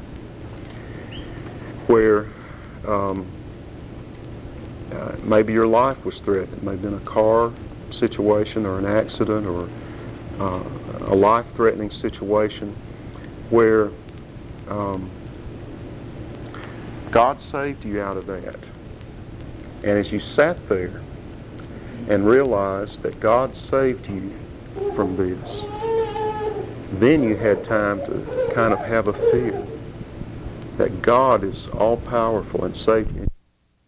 Speaker 1: where um, uh, maybe your life was threatened? It may have been a car situation or an accident or uh, a life-threatening situation where um, God saved you out of that. And as you sat there and realized that God saved you from this, then you had time to kind of have a fear that God is all-powerful and saved you.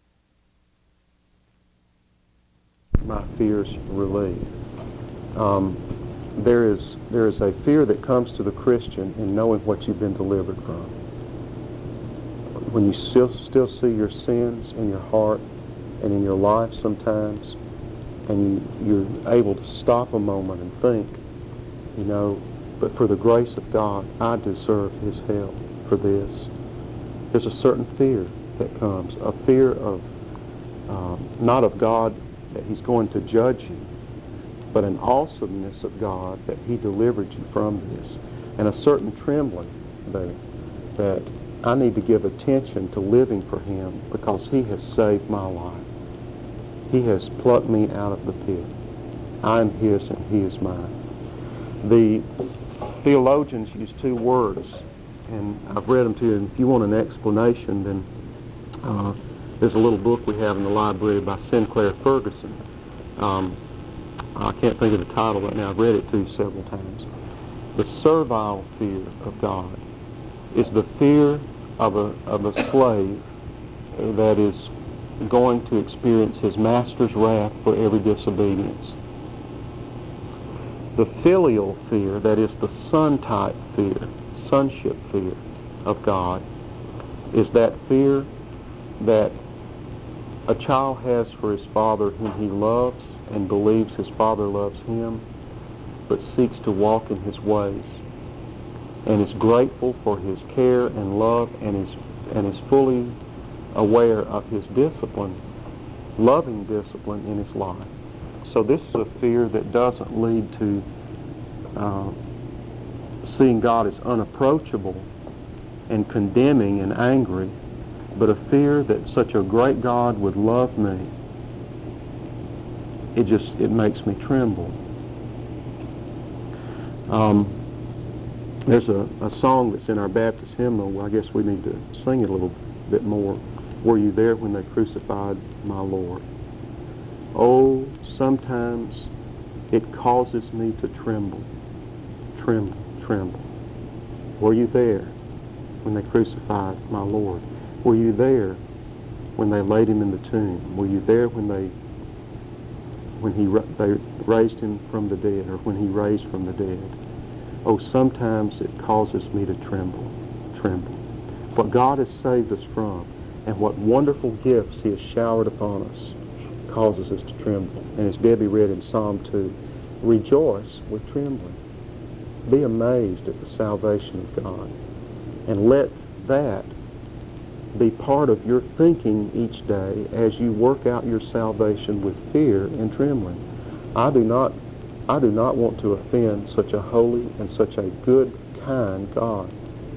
Speaker 1: My fears relieved. Um, there is there is a fear that comes to the Christian in knowing what you've been delivered from. When you still, still see your sins in your heart and in your life sometimes, and you, you're able to stop a moment and think, you know, but for the grace of God, I deserve his hell for this. There's a certain fear that comes, a fear of, um, not of God that he's going to judge you, but an awesomeness of God that he delivered you from this, and a certain trembling there that I need to give attention to living for him because he has saved my life. He has plucked me out of the pit. I am his and he is mine. The theologians use two words, and I've read them to you, and if you want an explanation, then uh, there's a little book we have in the library by Sinclair Ferguson. Um, I can't think of the title right now. I've read it to you several times. The servile fear of God is the fear of a, of a slave that is going to experience his master's wrath for every disobedience. The filial fear, that is the son-type fear, sonship fear of God, is that fear that a child has for his father whom he loves and believes his father loves him, but seeks to walk in his ways, and is grateful for his care and love, and is and is fully aware of his discipline, loving discipline in his life. So this is a fear that doesn't lead to uh, seeing God as unapproachable and condemning and angry, but a fear that such a great God would love me. It just, it makes me tremble. Um, there's a, a song that's in our Baptist hymnal. I guess we need to sing it a little bit more. Were you there when they crucified my Lord? Oh, sometimes it causes me to tremble, tremble, tremble. Were you there when they crucified my Lord? Were you there when they laid him in the tomb? Were you there when they when he they raised him from the dead, or when he raised from the dead? Oh, sometimes it causes me to tremble, tremble. what God has saved us from, and what wonderful gifts he has showered upon us, causes us to tremble. And as Debbie read in Psalm two, rejoice with trembling. Be amazed at the salvation of God. And let that be part of your thinking each day as you work out your salvation with fear and trembling. I do not, I do not want to offend such a holy and such a good, kind God.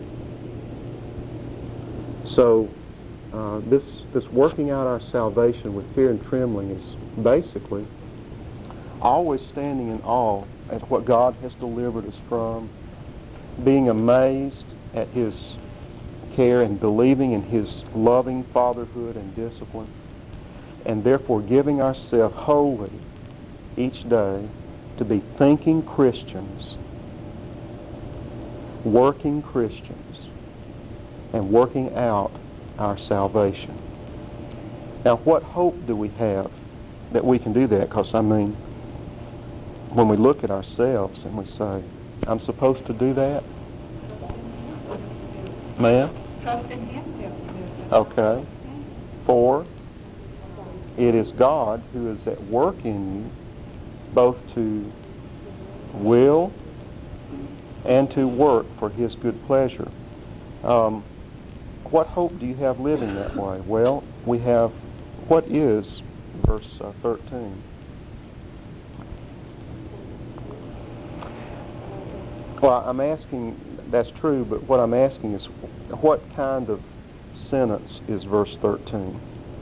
Speaker 1: So uh, this, this working out our salvation with fear and trembling is basically always standing in awe at what God has delivered us from, being amazed at his care and believing in his loving fatherhood and discipline, and therefore giving ourselves wholly each day to be thinking Christians, working Christians, and working out our salvation. Now, what hope do we have that we can do that? Because, I mean, when we look at ourselves and we say, I'm supposed to do that? Ma'am?
Speaker 5: Trust in him to do it.
Speaker 1: Okay. For it is God who is at work in you, both to will and to work for his good pleasure. Um, what hope do you have living that way? Well, we have, what is verse uh, thirteen? Well, I'm asking, that's true, but what I'm asking is, what kind of sentence is verse thirteen?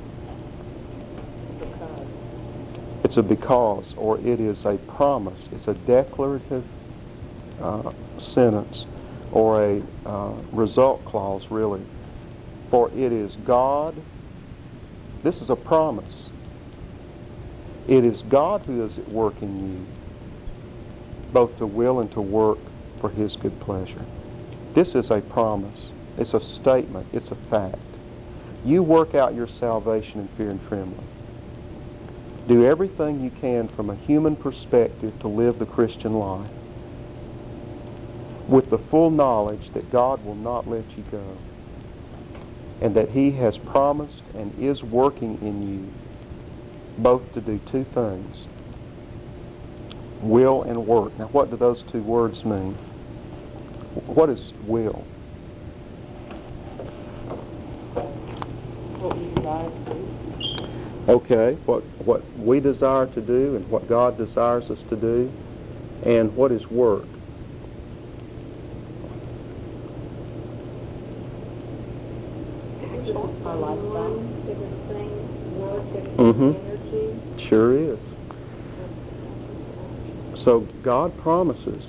Speaker 3: Because.
Speaker 1: It's a because, or it is a promise. It's a declarative uh, sentence, or a uh, result clause, really. For it is God, this is a promise. It is God who is at work in you, both to will and to work for his good pleasure. This is a promise. It's a statement. It's a fact. You work out your salvation in fear and trembling. Do everything you can from a human perspective to live the Christian life with the full knowledge that God will not let you go, and that he has promised and is working in you both to do two things: will and work. Now, what do those two words mean? What is will?
Speaker 3: What we desire to do.
Speaker 1: Okay, what, what we desire to do and what God desires us to do. And what is work?
Speaker 3: Our lifestyle. Different things, work, different
Speaker 1: Mm-hmm.
Speaker 3: energy.
Speaker 1: Sure is. So God promises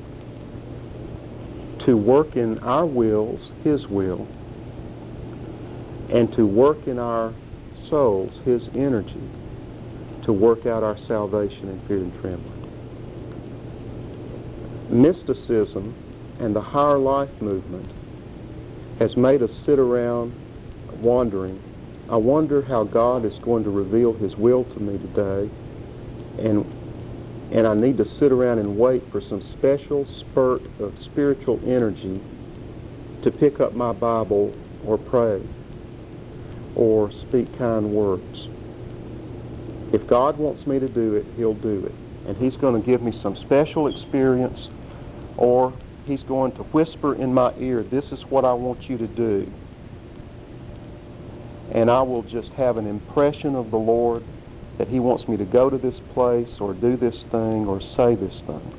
Speaker 1: to work in our wills, his will, and to work in our souls, his energy, to work out our salvation in fear and trembling. Mysticism and the higher life movement has made us sit around wondering, I wonder how God is going to reveal his will to me today, and and I need to sit around and wait for some special spurt of spiritual energy to pick up my Bible or pray or speak kind words. If God wants me to do it, he'll do it. And he's going to give me some special experience, or he's going to whisper in my ear, this is what I want you to do. And I will just have an impression of the Lord that he wants me to go to this place or do this thing or say this thing.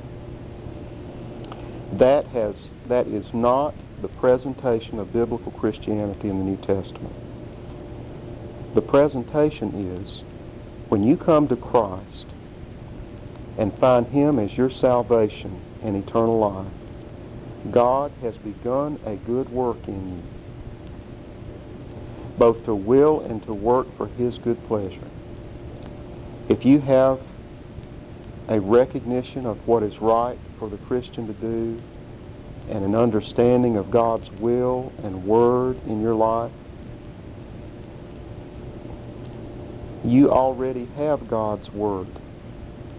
Speaker 1: That has, that is not the presentation of biblical Christianity in the New Testament. The presentation is, when you come to Christ and find him as your salvation and eternal life, God has begun a good work in you, both to will and to work for his good pleasure. If you have a recognition of what is right for the Christian to do, and an understanding of God's will and word in your life, you already have God's word,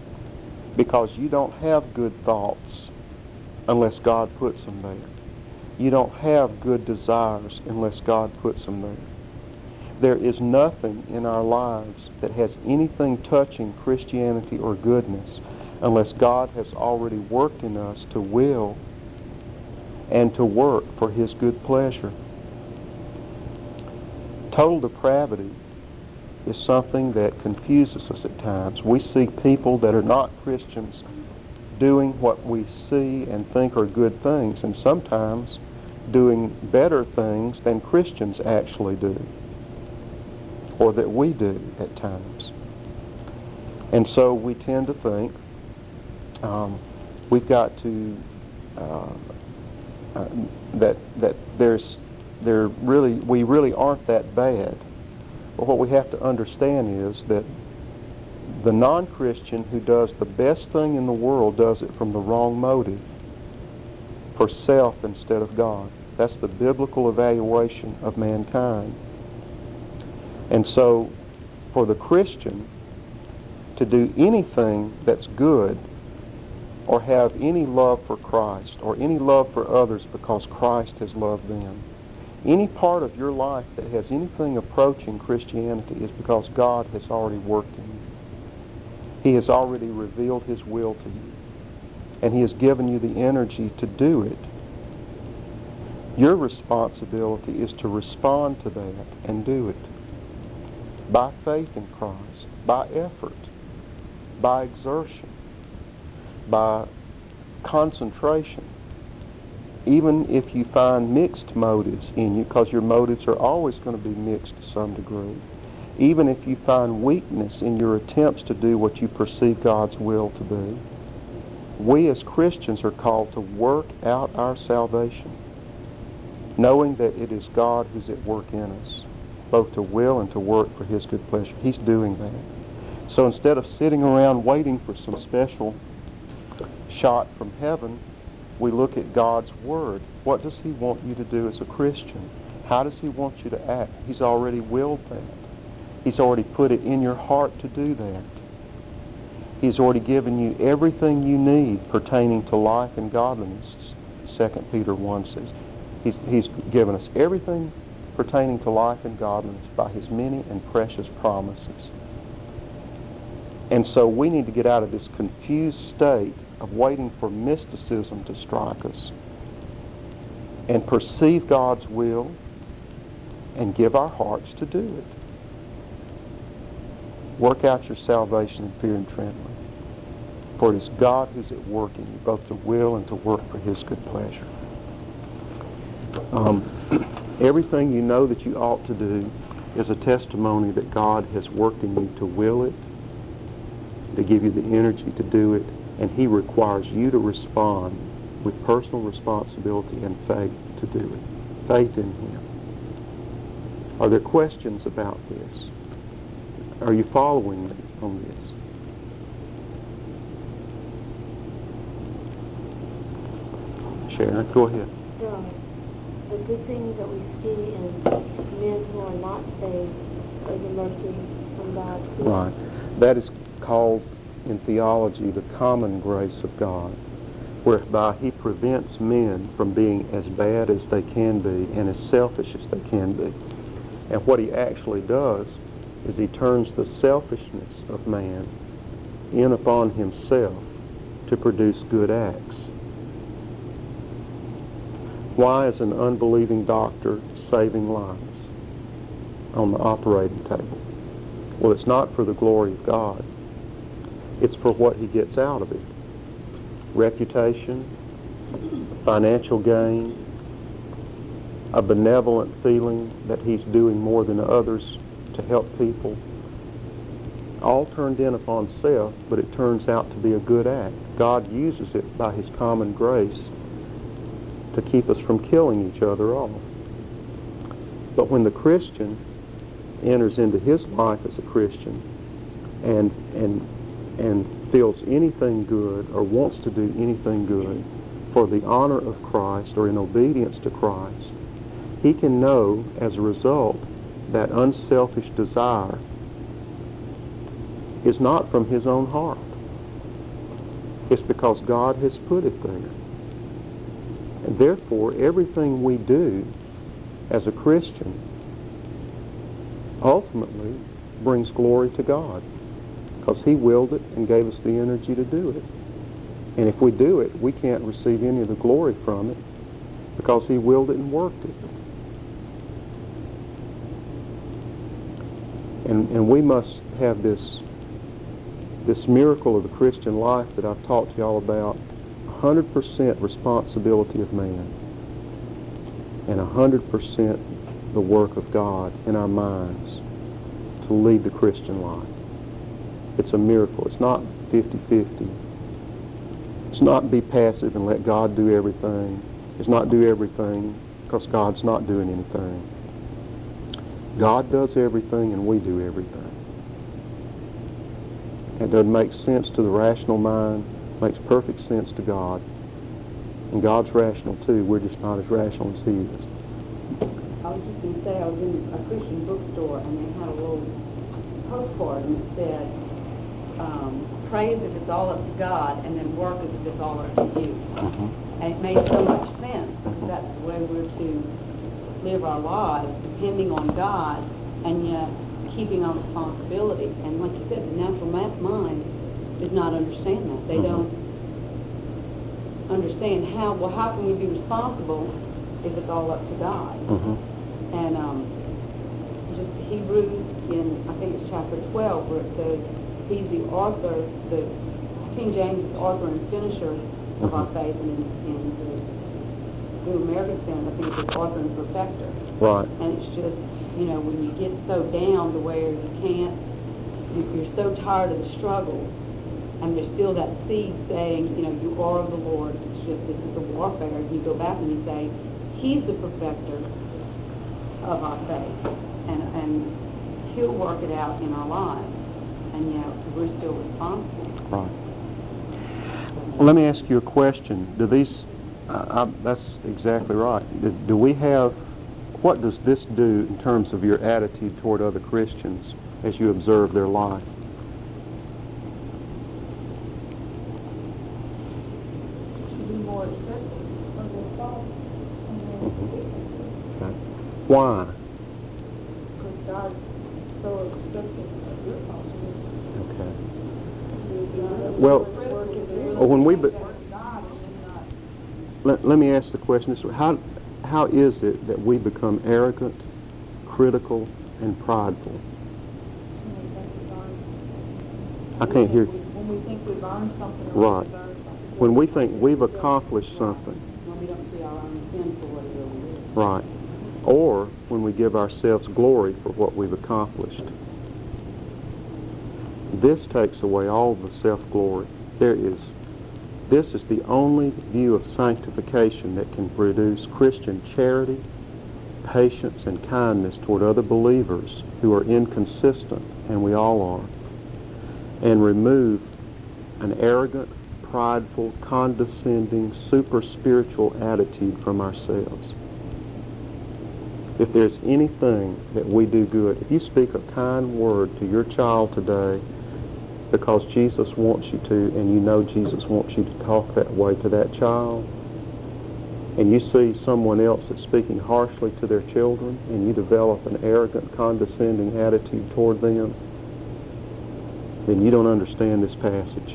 Speaker 1: because you don't have good thoughts unless God puts them there. You don't have good desires unless God puts them there. There is nothing in our lives that has anything touching Christianity or goodness unless God has already worked in us to will and to work for His good pleasure. Total depravity is something that confuses us at times. We see people that are not Christians doing what we see and think are good things, and sometimes doing better things than Christians actually do, or that we do at times. And so we tend to think um, we've got to uh, uh, that that there's there really we really aren't that bad. But what we have to understand is that the non-Christian who does the best thing in the world does it from the wrong motive, for self instead of God. That's the biblical evaluation of mankind. And so, for the Christian to do anything that's good or have any love for Christ or any love for others because Christ has loved them, any part of your life that has anything approaching Christianity is because God has already worked in you. He has already revealed His will to you, and He has given you the energy to do it. Your responsibility is to respond to that and do it by faith in Christ, by effort, by exertion, by concentration. Even if you find mixed motives in you, because your motives are always going to be mixed to some degree. Even if you find weakness in your attempts to do what you perceive God's will to be, we as Christians are called to work out our salvation, knowing that it is God who's at work in us, both to will and to work for His good pleasure. He's doing that. So instead of sitting around waiting for some special shot from heaven, we look at God's Word. What does He want you to do as a Christian? How does He want you to act? He's already willed that. He's already put it in your heart to do that. He's already given you everything you need pertaining to life and godliness, Second Peter one says. He's, he's given us everything pertaining to life and godliness by His many and precious promises. And so we need to get out of this confused state of waiting for mysticism to strike us and perceive God's will and give our hearts to do it. Work out your salvation in fear and trembling, for it is God who's at work in you, both to will and to work for His good pleasure. Um, everything you know that you ought to do is a testimony that God has worked in you to will it, to give you the energy to do it, and He requires you to respond with personal responsibility and faith to do it. Faith in Him. Are there questions about this? Are you following me on this? Sharon, go ahead.
Speaker 3: The, the good things that we see in men who are not saved are the mercy from God.
Speaker 1: Right. That is called in theology the common grace of God, whereby He prevents men from being as bad as they can be and as selfish as they can be. And what He actually does is He turns the selfishness of man in upon Himself to produce good acts. Why is an unbelieving doctor saving lives on the operating table? Well, it's not for the glory of God. It's for what he gets out of it. Reputation, financial gain, a benevolent feeling that he's doing more than others to help people. All turned in upon self, but it turns out to be a good act. God uses it by His common grace to keep us from killing each other off. But when the Christian enters into his life as a Christian and and and feels anything good or wants to do anything good for the honor of Christ or in obedience to Christ, he can know as a result that unselfish desire is not from his own heart. It's because God has put it there. And therefore, everything we do as a Christian ultimately brings glory to God, because He willed it and gave us the energy to do it. And if we do it, we can't receive any of the glory from it, because He willed it and worked it. And, and we must have this, this miracle of the Christian life that I've talked to you all about, one hundred percent responsibility of man and one hundred percent the work of God in our minds to lead the Christian life. It's a miracle. It's not fifty-fifty. It's not be passive and let God do everything. It's not do everything because God's not doing anything. God does everything and we do everything. It doesn't make sense to the rational mind. It makes perfect sense to God. And God's rational too. We're just not as rational as He is.
Speaker 6: I was just going to say, I was in a Christian bookstore and they had a little postcard and it said, um, pray as if it's all up to God and then work as if it's all up to you.
Speaker 1: Mm-hmm.
Speaker 6: And it made so much sense because that's the way we're to live our lives, depending on God and yet keeping our responsibility. And like you said, the natural mind does not understand that. They
Speaker 1: Mm-hmm.
Speaker 6: don't understand how, well, how can we be responsible if it's all up to God?
Speaker 1: Mm-hmm.
Speaker 6: And um, just Hebrews in, I think it's chapter twelve, where it says He's the author, the King James is author and finisher of our faith, and in, in the New American Standard, I think it's author and perfecter.
Speaker 1: Right.
Speaker 6: And it's just, you know, when you get so down to where you can't, you, you're so tired of the struggle, and there's still that seed saying, you know, you are of the Lord. It's just, this is a warfare. And you go back and you say, He's the perfecter of our faith, and, and He'll work it out in our lives, and yet we're still responsible.
Speaker 1: Right. Well, let me ask you a question. Do these, uh, I, that's exactly right. Do, do we have, what does this do in terms of your attitude toward other Christians as you observe their life?
Speaker 4: More accepting of their faults and their
Speaker 1: Mm-hmm. Okay. Why?
Speaker 4: because God's so accepting of your faults.
Speaker 1: Okay. Well, well, when we, be, let, let me ask the question this way. How, how is it that we become arrogant, critical, and prideful? I can't hear.
Speaker 4: When we think we've earned something.
Speaker 1: Right. When we think we've accomplished something.
Speaker 6: When we don't see our own sin for what it really is.
Speaker 1: Right. Or when we give ourselves glory for what we've accomplished. This takes away all the self-glory. There is, this is the only view of sanctification that can produce Christian charity, patience, and kindness toward other believers who are inconsistent, and we all are, and remove an arrogant, prideful, condescending, super-spiritual attitude from ourselves. If there's anything that we do good, if you speak a kind word to your child today because Jesus wants you to, and you know Jesus wants you to talk that way to that child, and you see someone else that's speaking harshly to their children, and you develop an arrogant, condescending attitude toward them, then you don't understand this passage.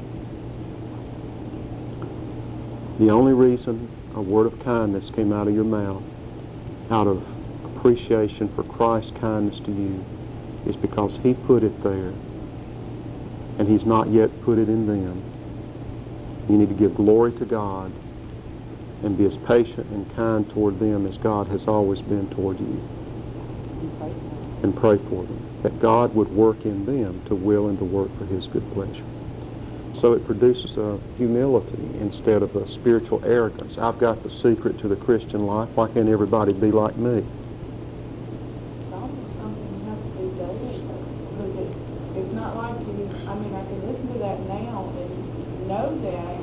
Speaker 1: The only reason a word of kindness came out of your mouth, out of appreciation for Christ's kindness to you, is because He put it there, and He's not yet put it in them. You need to give glory to God and be as patient and kind toward them as God has always been toward you. And pray for them, that God would work in them to will and to work for His good pleasure. So it produces a humility instead of a spiritual arrogance. I've got the secret to the Christian life. Why can't everybody be like me?
Speaker 4: It's almost something you have to do daily, because it, it's not like you, I mean, I can listen to that now and know that,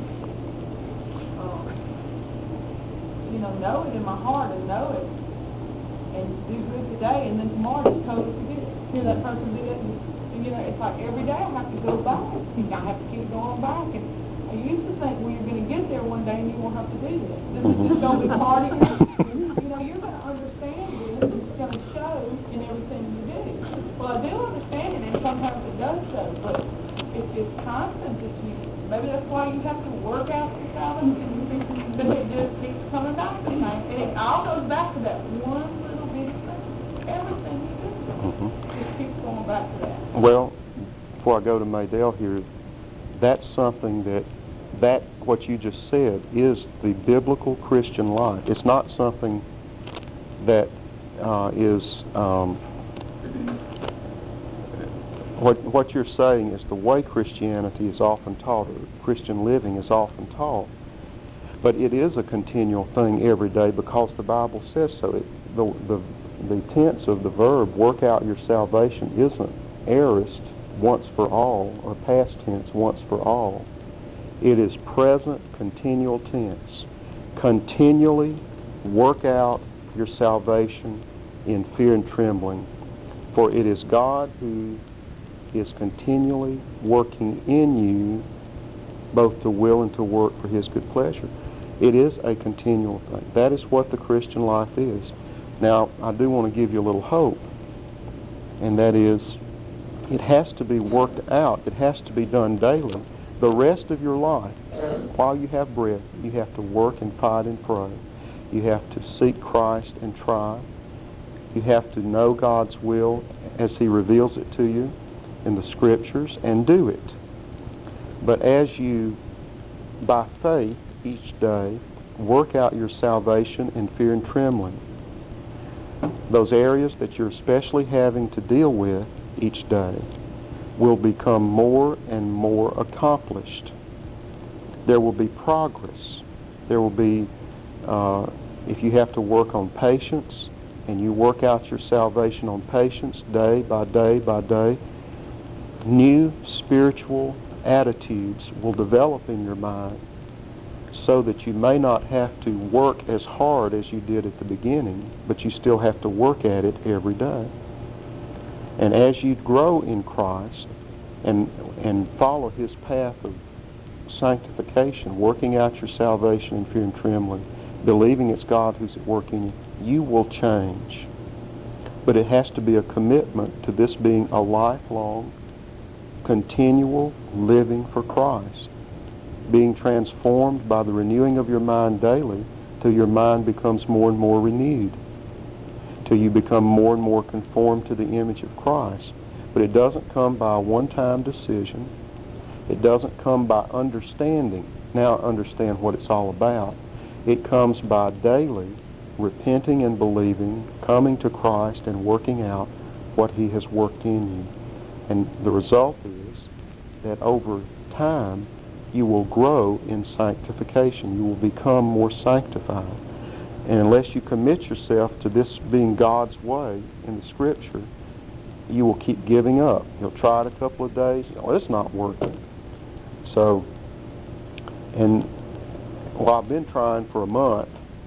Speaker 4: um, you know, know it in my heart and know it, and do good today, and then tomorrow just totally forget it. Hear that person do that, and, and you know, it's like every day I have to go back. I have to keep going back, and you used to think, well, you're going to get there one day and you won't have to do this. This is just going to be part of your, you know, you're going to understand this. It's going to show in everything you do. Well, I do understand it, and sometimes it does show, but if it's constant, that you, maybe that's why you have to work out your salvation, but it just keeps coming back to me. And it all goes back to that one little bitty thing. Everything you do,
Speaker 1: Mhm.
Speaker 4: just keeps going back to that.
Speaker 1: Well, before I go to Maydell here, that's something that, that what you just said is the biblical Christian life. It's not something that uh, is, um, what, what you're saying is the way Christianity is often taught, or Christian living is often taught. But it is a continual thing every day because the Bible says so. It, the, the, the tense of the verb, work out your salvation, isn't aorist, once for all, or past tense, once for all. It is present, continual tense. Continually work out your salvation in fear and trembling, for it is God who is continually working in you both to will and to work for His good pleasure. It is a continual thing. That is what the Christian life is. Now, I do want to give you a little hope, and that is, it has to be worked out. It has to be done daily. The rest of your life, while you have breath, you have to work and fight and pray. You have to seek Christ and try. You have to know God's will as He reveals it to you in the Scriptures and do it. But as you, by faith, each day, work out your salvation in fear and trembling, those areas that you're especially having to deal with each day will become more and more accomplished. There will be progress. There will be, uh, if you have to work on patience, and you work out your salvation on patience day by day by day, new spiritual attitudes will develop in your mind so that you may not have to work as hard as you did at the beginning, but you still have to work at it every day. And as you grow in Christ and, and follow His path of sanctification, working out your salvation in fear and trembling, believing it's God who's at work in you, you will change. But it has to be a commitment to this being a lifelong, continual living for Christ, being transformed by the renewing of your mind daily till your mind becomes more and more renewed, till you become more and more conformed to the image of Christ. But it doesn't come by a one-time decision. It doesn't come by understanding, now understand what it's all about. It comes by daily repenting and believing, coming to Christ and working out what He has worked in you. And the result is that over time you will grow in sanctification. You will become more sanctified. And unless you commit yourself to this being God's way in the Scripture, you will keep giving up. You'll try it a couple of days. Oh, it's not working. So, and well, I've been trying for a month.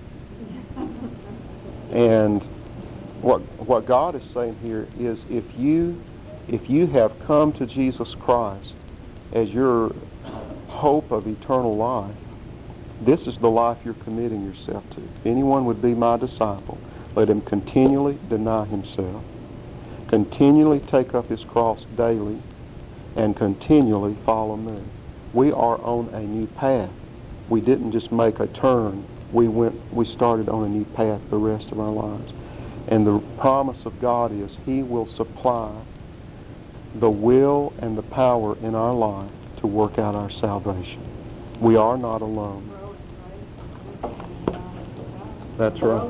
Speaker 1: And what what God is saying here is, if you if you have come to Jesus Christ as your hope of eternal life, this is the life you're committing yourself to. If anyone would be my disciple, let him continually deny himself, continually take up his cross daily, and continually follow me. We are on a new path. We didn't just make a turn. We went. We started on a new path the rest of our lives. And the promise of God is He will supply the will and the power in our life to work out our salvation. We are not alone. That's right.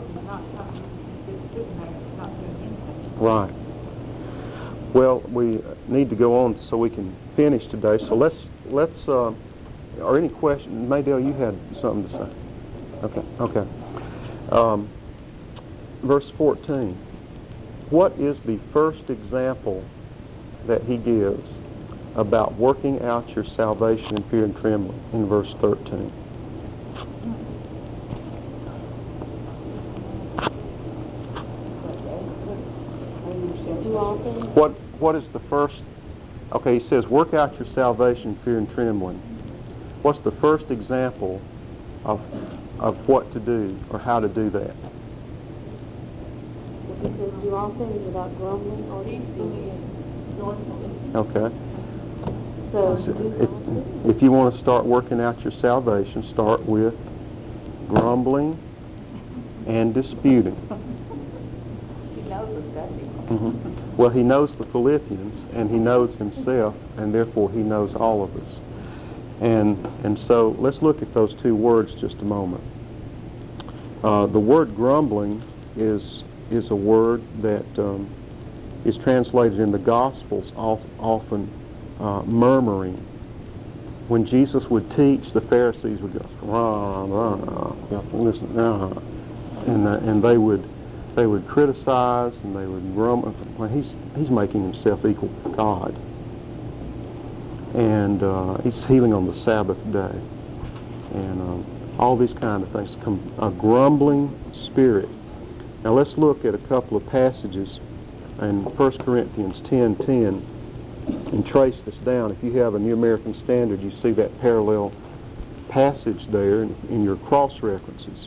Speaker 1: Right. Well, we need to go on so we can finish today. So let's let's. Uh, are any questions? Maydell, you had something to say. Okay. Okay. Um, verse fourteen. What is the first example that he gives about working out your salvation in fear and trembling in verse thirteen? What What is the first? Okay, he says, work out your salvation in fear and trembling. what's the first example of, of what to do or how to do that?
Speaker 3: It says, do all things without grumbling or disputing.
Speaker 1: Okay.
Speaker 3: So,
Speaker 1: So
Speaker 3: do
Speaker 1: if,
Speaker 3: all things.
Speaker 1: if you want to start working out your salvation, start with grumbling and disputing.
Speaker 6: He knows us, doesn't he?
Speaker 1: Mhm. Well, he knows the Philippians, and he knows himself, and therefore he knows all of us. And and so let's look at those two words just a moment. Uh, the word grumbling is is a word that um, is translated in the Gospels al- often uh, murmuring. When Jesus would teach, the Pharisees would go, rah, rah, rah, listen, uh, and uh, and they would they would criticize and they would grumble. Well, he's he's making himself equal to God, and uh, he's healing on the Sabbath day, and um, all these kind of things. Come a grumbling spirit. Now let's look at a couple of passages in First Corinthians ten ten and trace this down. If you have a New American Standard, you see that parallel passage there in, in your cross references.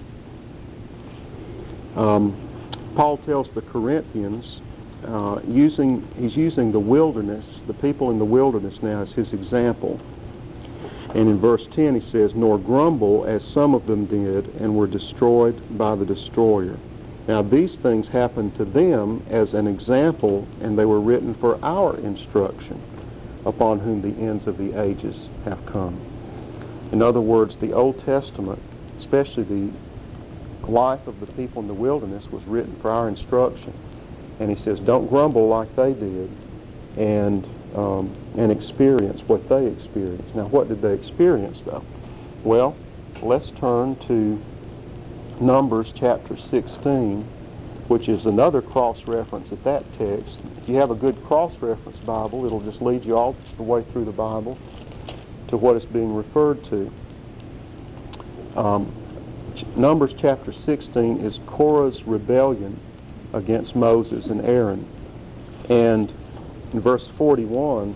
Speaker 1: Um, Paul tells the Corinthians, uh, using he's using the wilderness, the people in the wilderness now as his example. And in verse ten he says, nor grumble as some of them did and were destroyed by the destroyer. Now these things happened to them as an example, and they were written for our instruction, upon whom the ends of the ages have come. In other words, the Old Testament, especially the life of the people in the wilderness, was written for our instruction. And he says, don't grumble like they did, and um, and experience what they experienced. Now, what did they experience, though? Well, let's turn to Numbers chapter sixteen, which is another cross-reference at that text. If you have a good cross-reference Bible, it'll just lead you all the way through the Bible to what it's being referred to. Um, Numbers chapter sixteen is Korah's rebellion against Moses and Aaron. And in verse forty-one,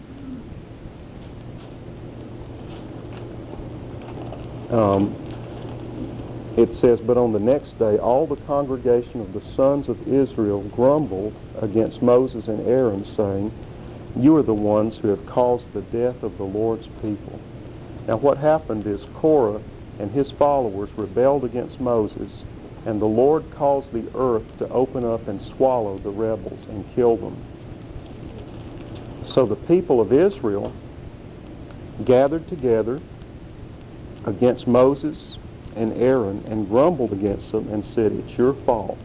Speaker 1: um, it says, but on the next day all the congregation of the sons of Israel grumbled against Moses and Aaron, saying, you are the ones who have caused the death of the Lord's people. Now what happened is Korah and his followers rebelled against Moses, and the Lord caused the earth to open up and swallow the rebels and kill them. So the people of Israel gathered together against Moses and Aaron and grumbled against them and said, it's your fault.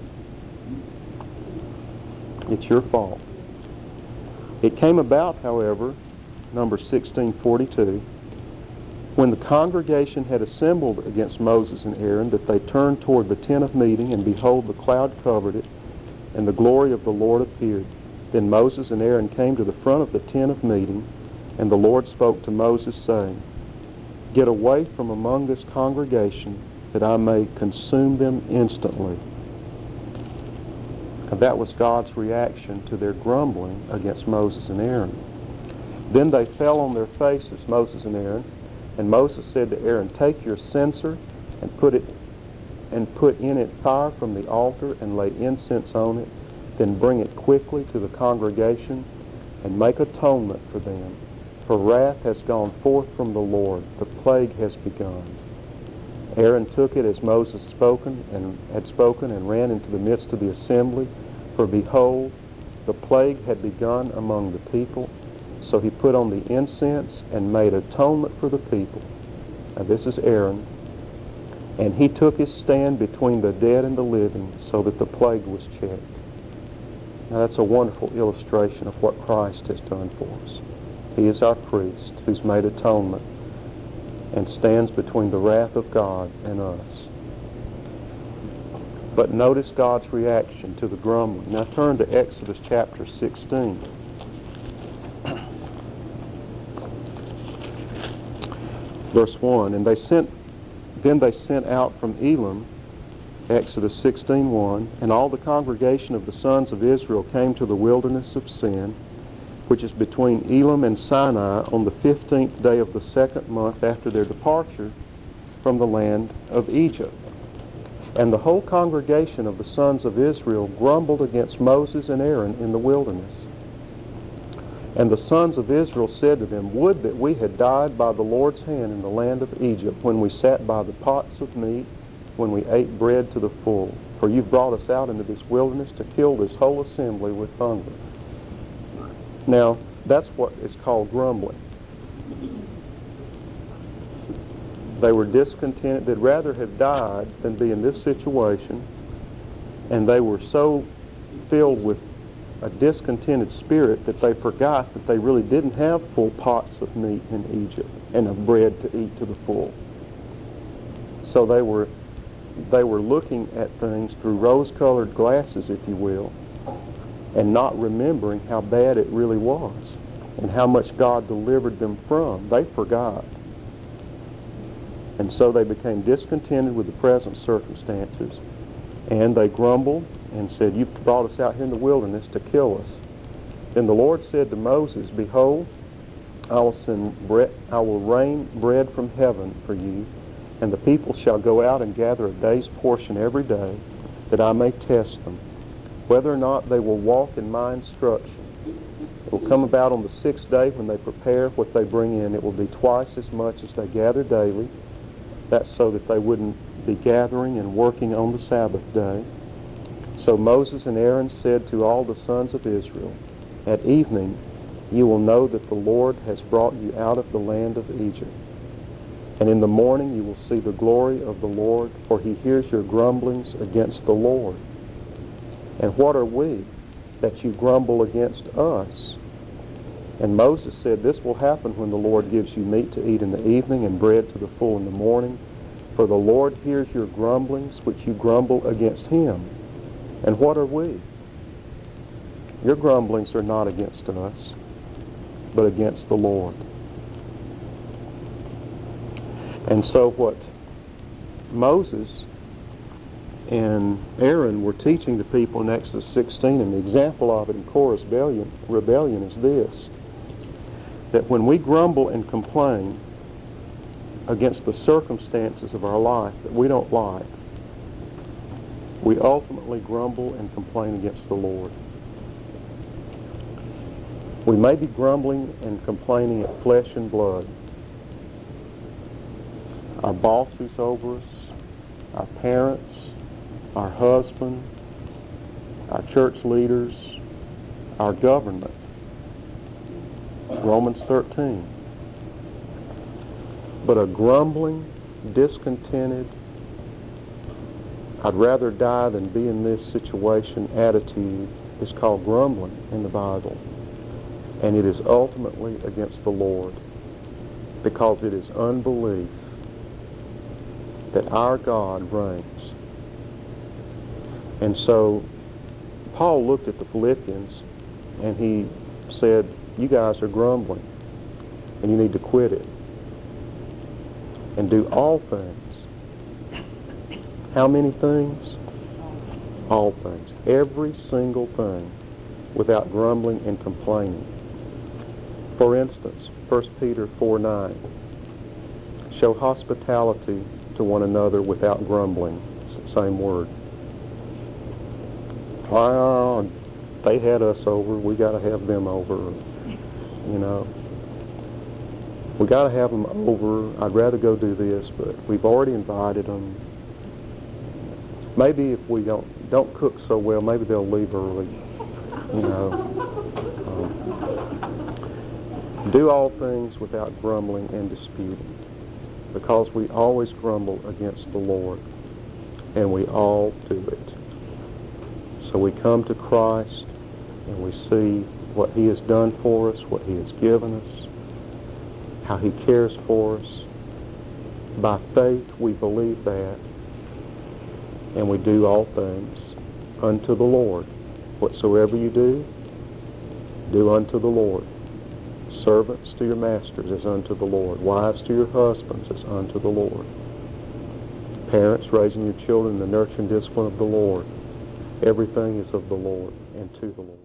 Speaker 1: It's your fault. It came about, however, Numbers sixteen forty-two, when the congregation had assembled against Moses and Aaron, that they turned toward the tent of meeting, and behold, the cloud covered it, and the glory of the Lord appeared. Then Moses and Aaron came to the front of the tent of meeting, and the Lord spoke to Moses, saying, get away from among this congregation, that I may consume them instantly. And that was God's reaction to their grumbling against Moses and Aaron. Then they fell on their faces, Moses and Aaron, and Moses said to Aaron, take your censer and put it and put in it fire from the altar and lay incense on it. Then bring it quickly to the congregation and make atonement for them. For wrath has gone forth from the Lord, the plague has begun. Aaron took it as Moses spoken and had spoken, and ran into the midst of the assembly. For behold, the plague had begun among the people. So he put on the incense and made atonement for the people. Now this is Aaron. And he took his stand between the dead and the living, so that the plague was checked. Now that's a wonderful illustration of what Christ has done for us. He is our priest who's made atonement and stands between the wrath of God and us. But notice God's reaction to the grumbling. Now turn to Exodus chapter sixteen. Verse one, and they sent, then they sent out from Elim, Exodus sixteen one, and all the congregation of the sons of Israel came to the wilderness of Sin, which is between Elim and Sinai, on the fifteenth day of the second month after their departure from the land of Egypt. And the whole congregation of the sons of Israel grumbled against Moses and Aaron in the wilderness. And the sons of Israel said to them, Would that we had died by the Lord's hand in the land of Egypt, when we sat by the pots of meat, when we ate bread to the full. For you've brought us out into this wilderness to kill this whole assembly with hunger. Now, that's what is called grumbling. They were discontented. They'd rather have died than be in this situation. And they were so filled with a discontented spirit that they forgot that they really didn't have full pots of meat in Egypt and of bread to eat to the full. So they were they were looking at things through rose-colored glasses, if you will, and not remembering how bad it really was and how much God delivered them from. They forgot. And so they became discontented with the present circumstances, and they grumbled and said, You've brought us out here in the wilderness to kill us. Then the Lord said to Moses, Behold, I will send bread, I will rain bread from heaven for you, and the people shall go out and gather a day's portion every day, that I may test them, whether or not they will walk in my instruction. It will come about on the sixth day, when they prepare what they bring in. It will be twice as much as they gather daily. That's so that they wouldn't be gathering and working on the Sabbath day. So Moses and Aaron said to all the sons of Israel, At evening you will know that the Lord has brought you out of the land of Egypt. And in the morning you will see the glory of the Lord, for he hears your grumblings against the Lord. And what are we, that you grumble against us? And Moses said, This will happen when the Lord gives you meat to eat in the evening and bread to the full in the morning. For the Lord hears your grumblings, which you grumble against him. And what are we? Your grumblings are not against us, but against the Lord. And so what Moses and Aaron were teaching the people in Exodus sixteen, and the example of it in Korah's rebellion, rebellion is this, that when we grumble and complain against the circumstances of our life that we don't like, we ultimately grumble and complain against the Lord. We may be grumbling and complaining at flesh and blood. Our boss who's over us, our parents, our husband, our church leaders, our government. Romans thirteen. But a grumbling, discontented, I'd rather die than be in this situation attitude is called grumbling in the Bible. And it is ultimately against the Lord, because it is unbelief that our God reigns. And so Paul looked at the Philippians and he said, You guys are grumbling and you need to quit it and do all things. How many things? All things. Every single thing, without grumbling and complaining. For instance, First Peter four nine. Show hospitality to one another without grumbling. It's the same word. Well, they had us over, we got to have them over. You know, we got to have them over. I'd rather go do this, but we've already invited them. Maybe if we don't don't cook so well, maybe they'll leave early. You know, um, do all things without grumbling and disputing, because we always grumble against the Lord, and we all do it. So we come to Christ and we see what he has done for us, what he has given us, how he cares for us. By faith we believe that, and we do all things unto the Lord. Whatsoever you do, do unto the Lord. Servants to your masters as unto the Lord. Wives to your husbands as unto the Lord. Parents raising your children in the nurture and discipline of the Lord. Everything is of the Lord and to the Lord.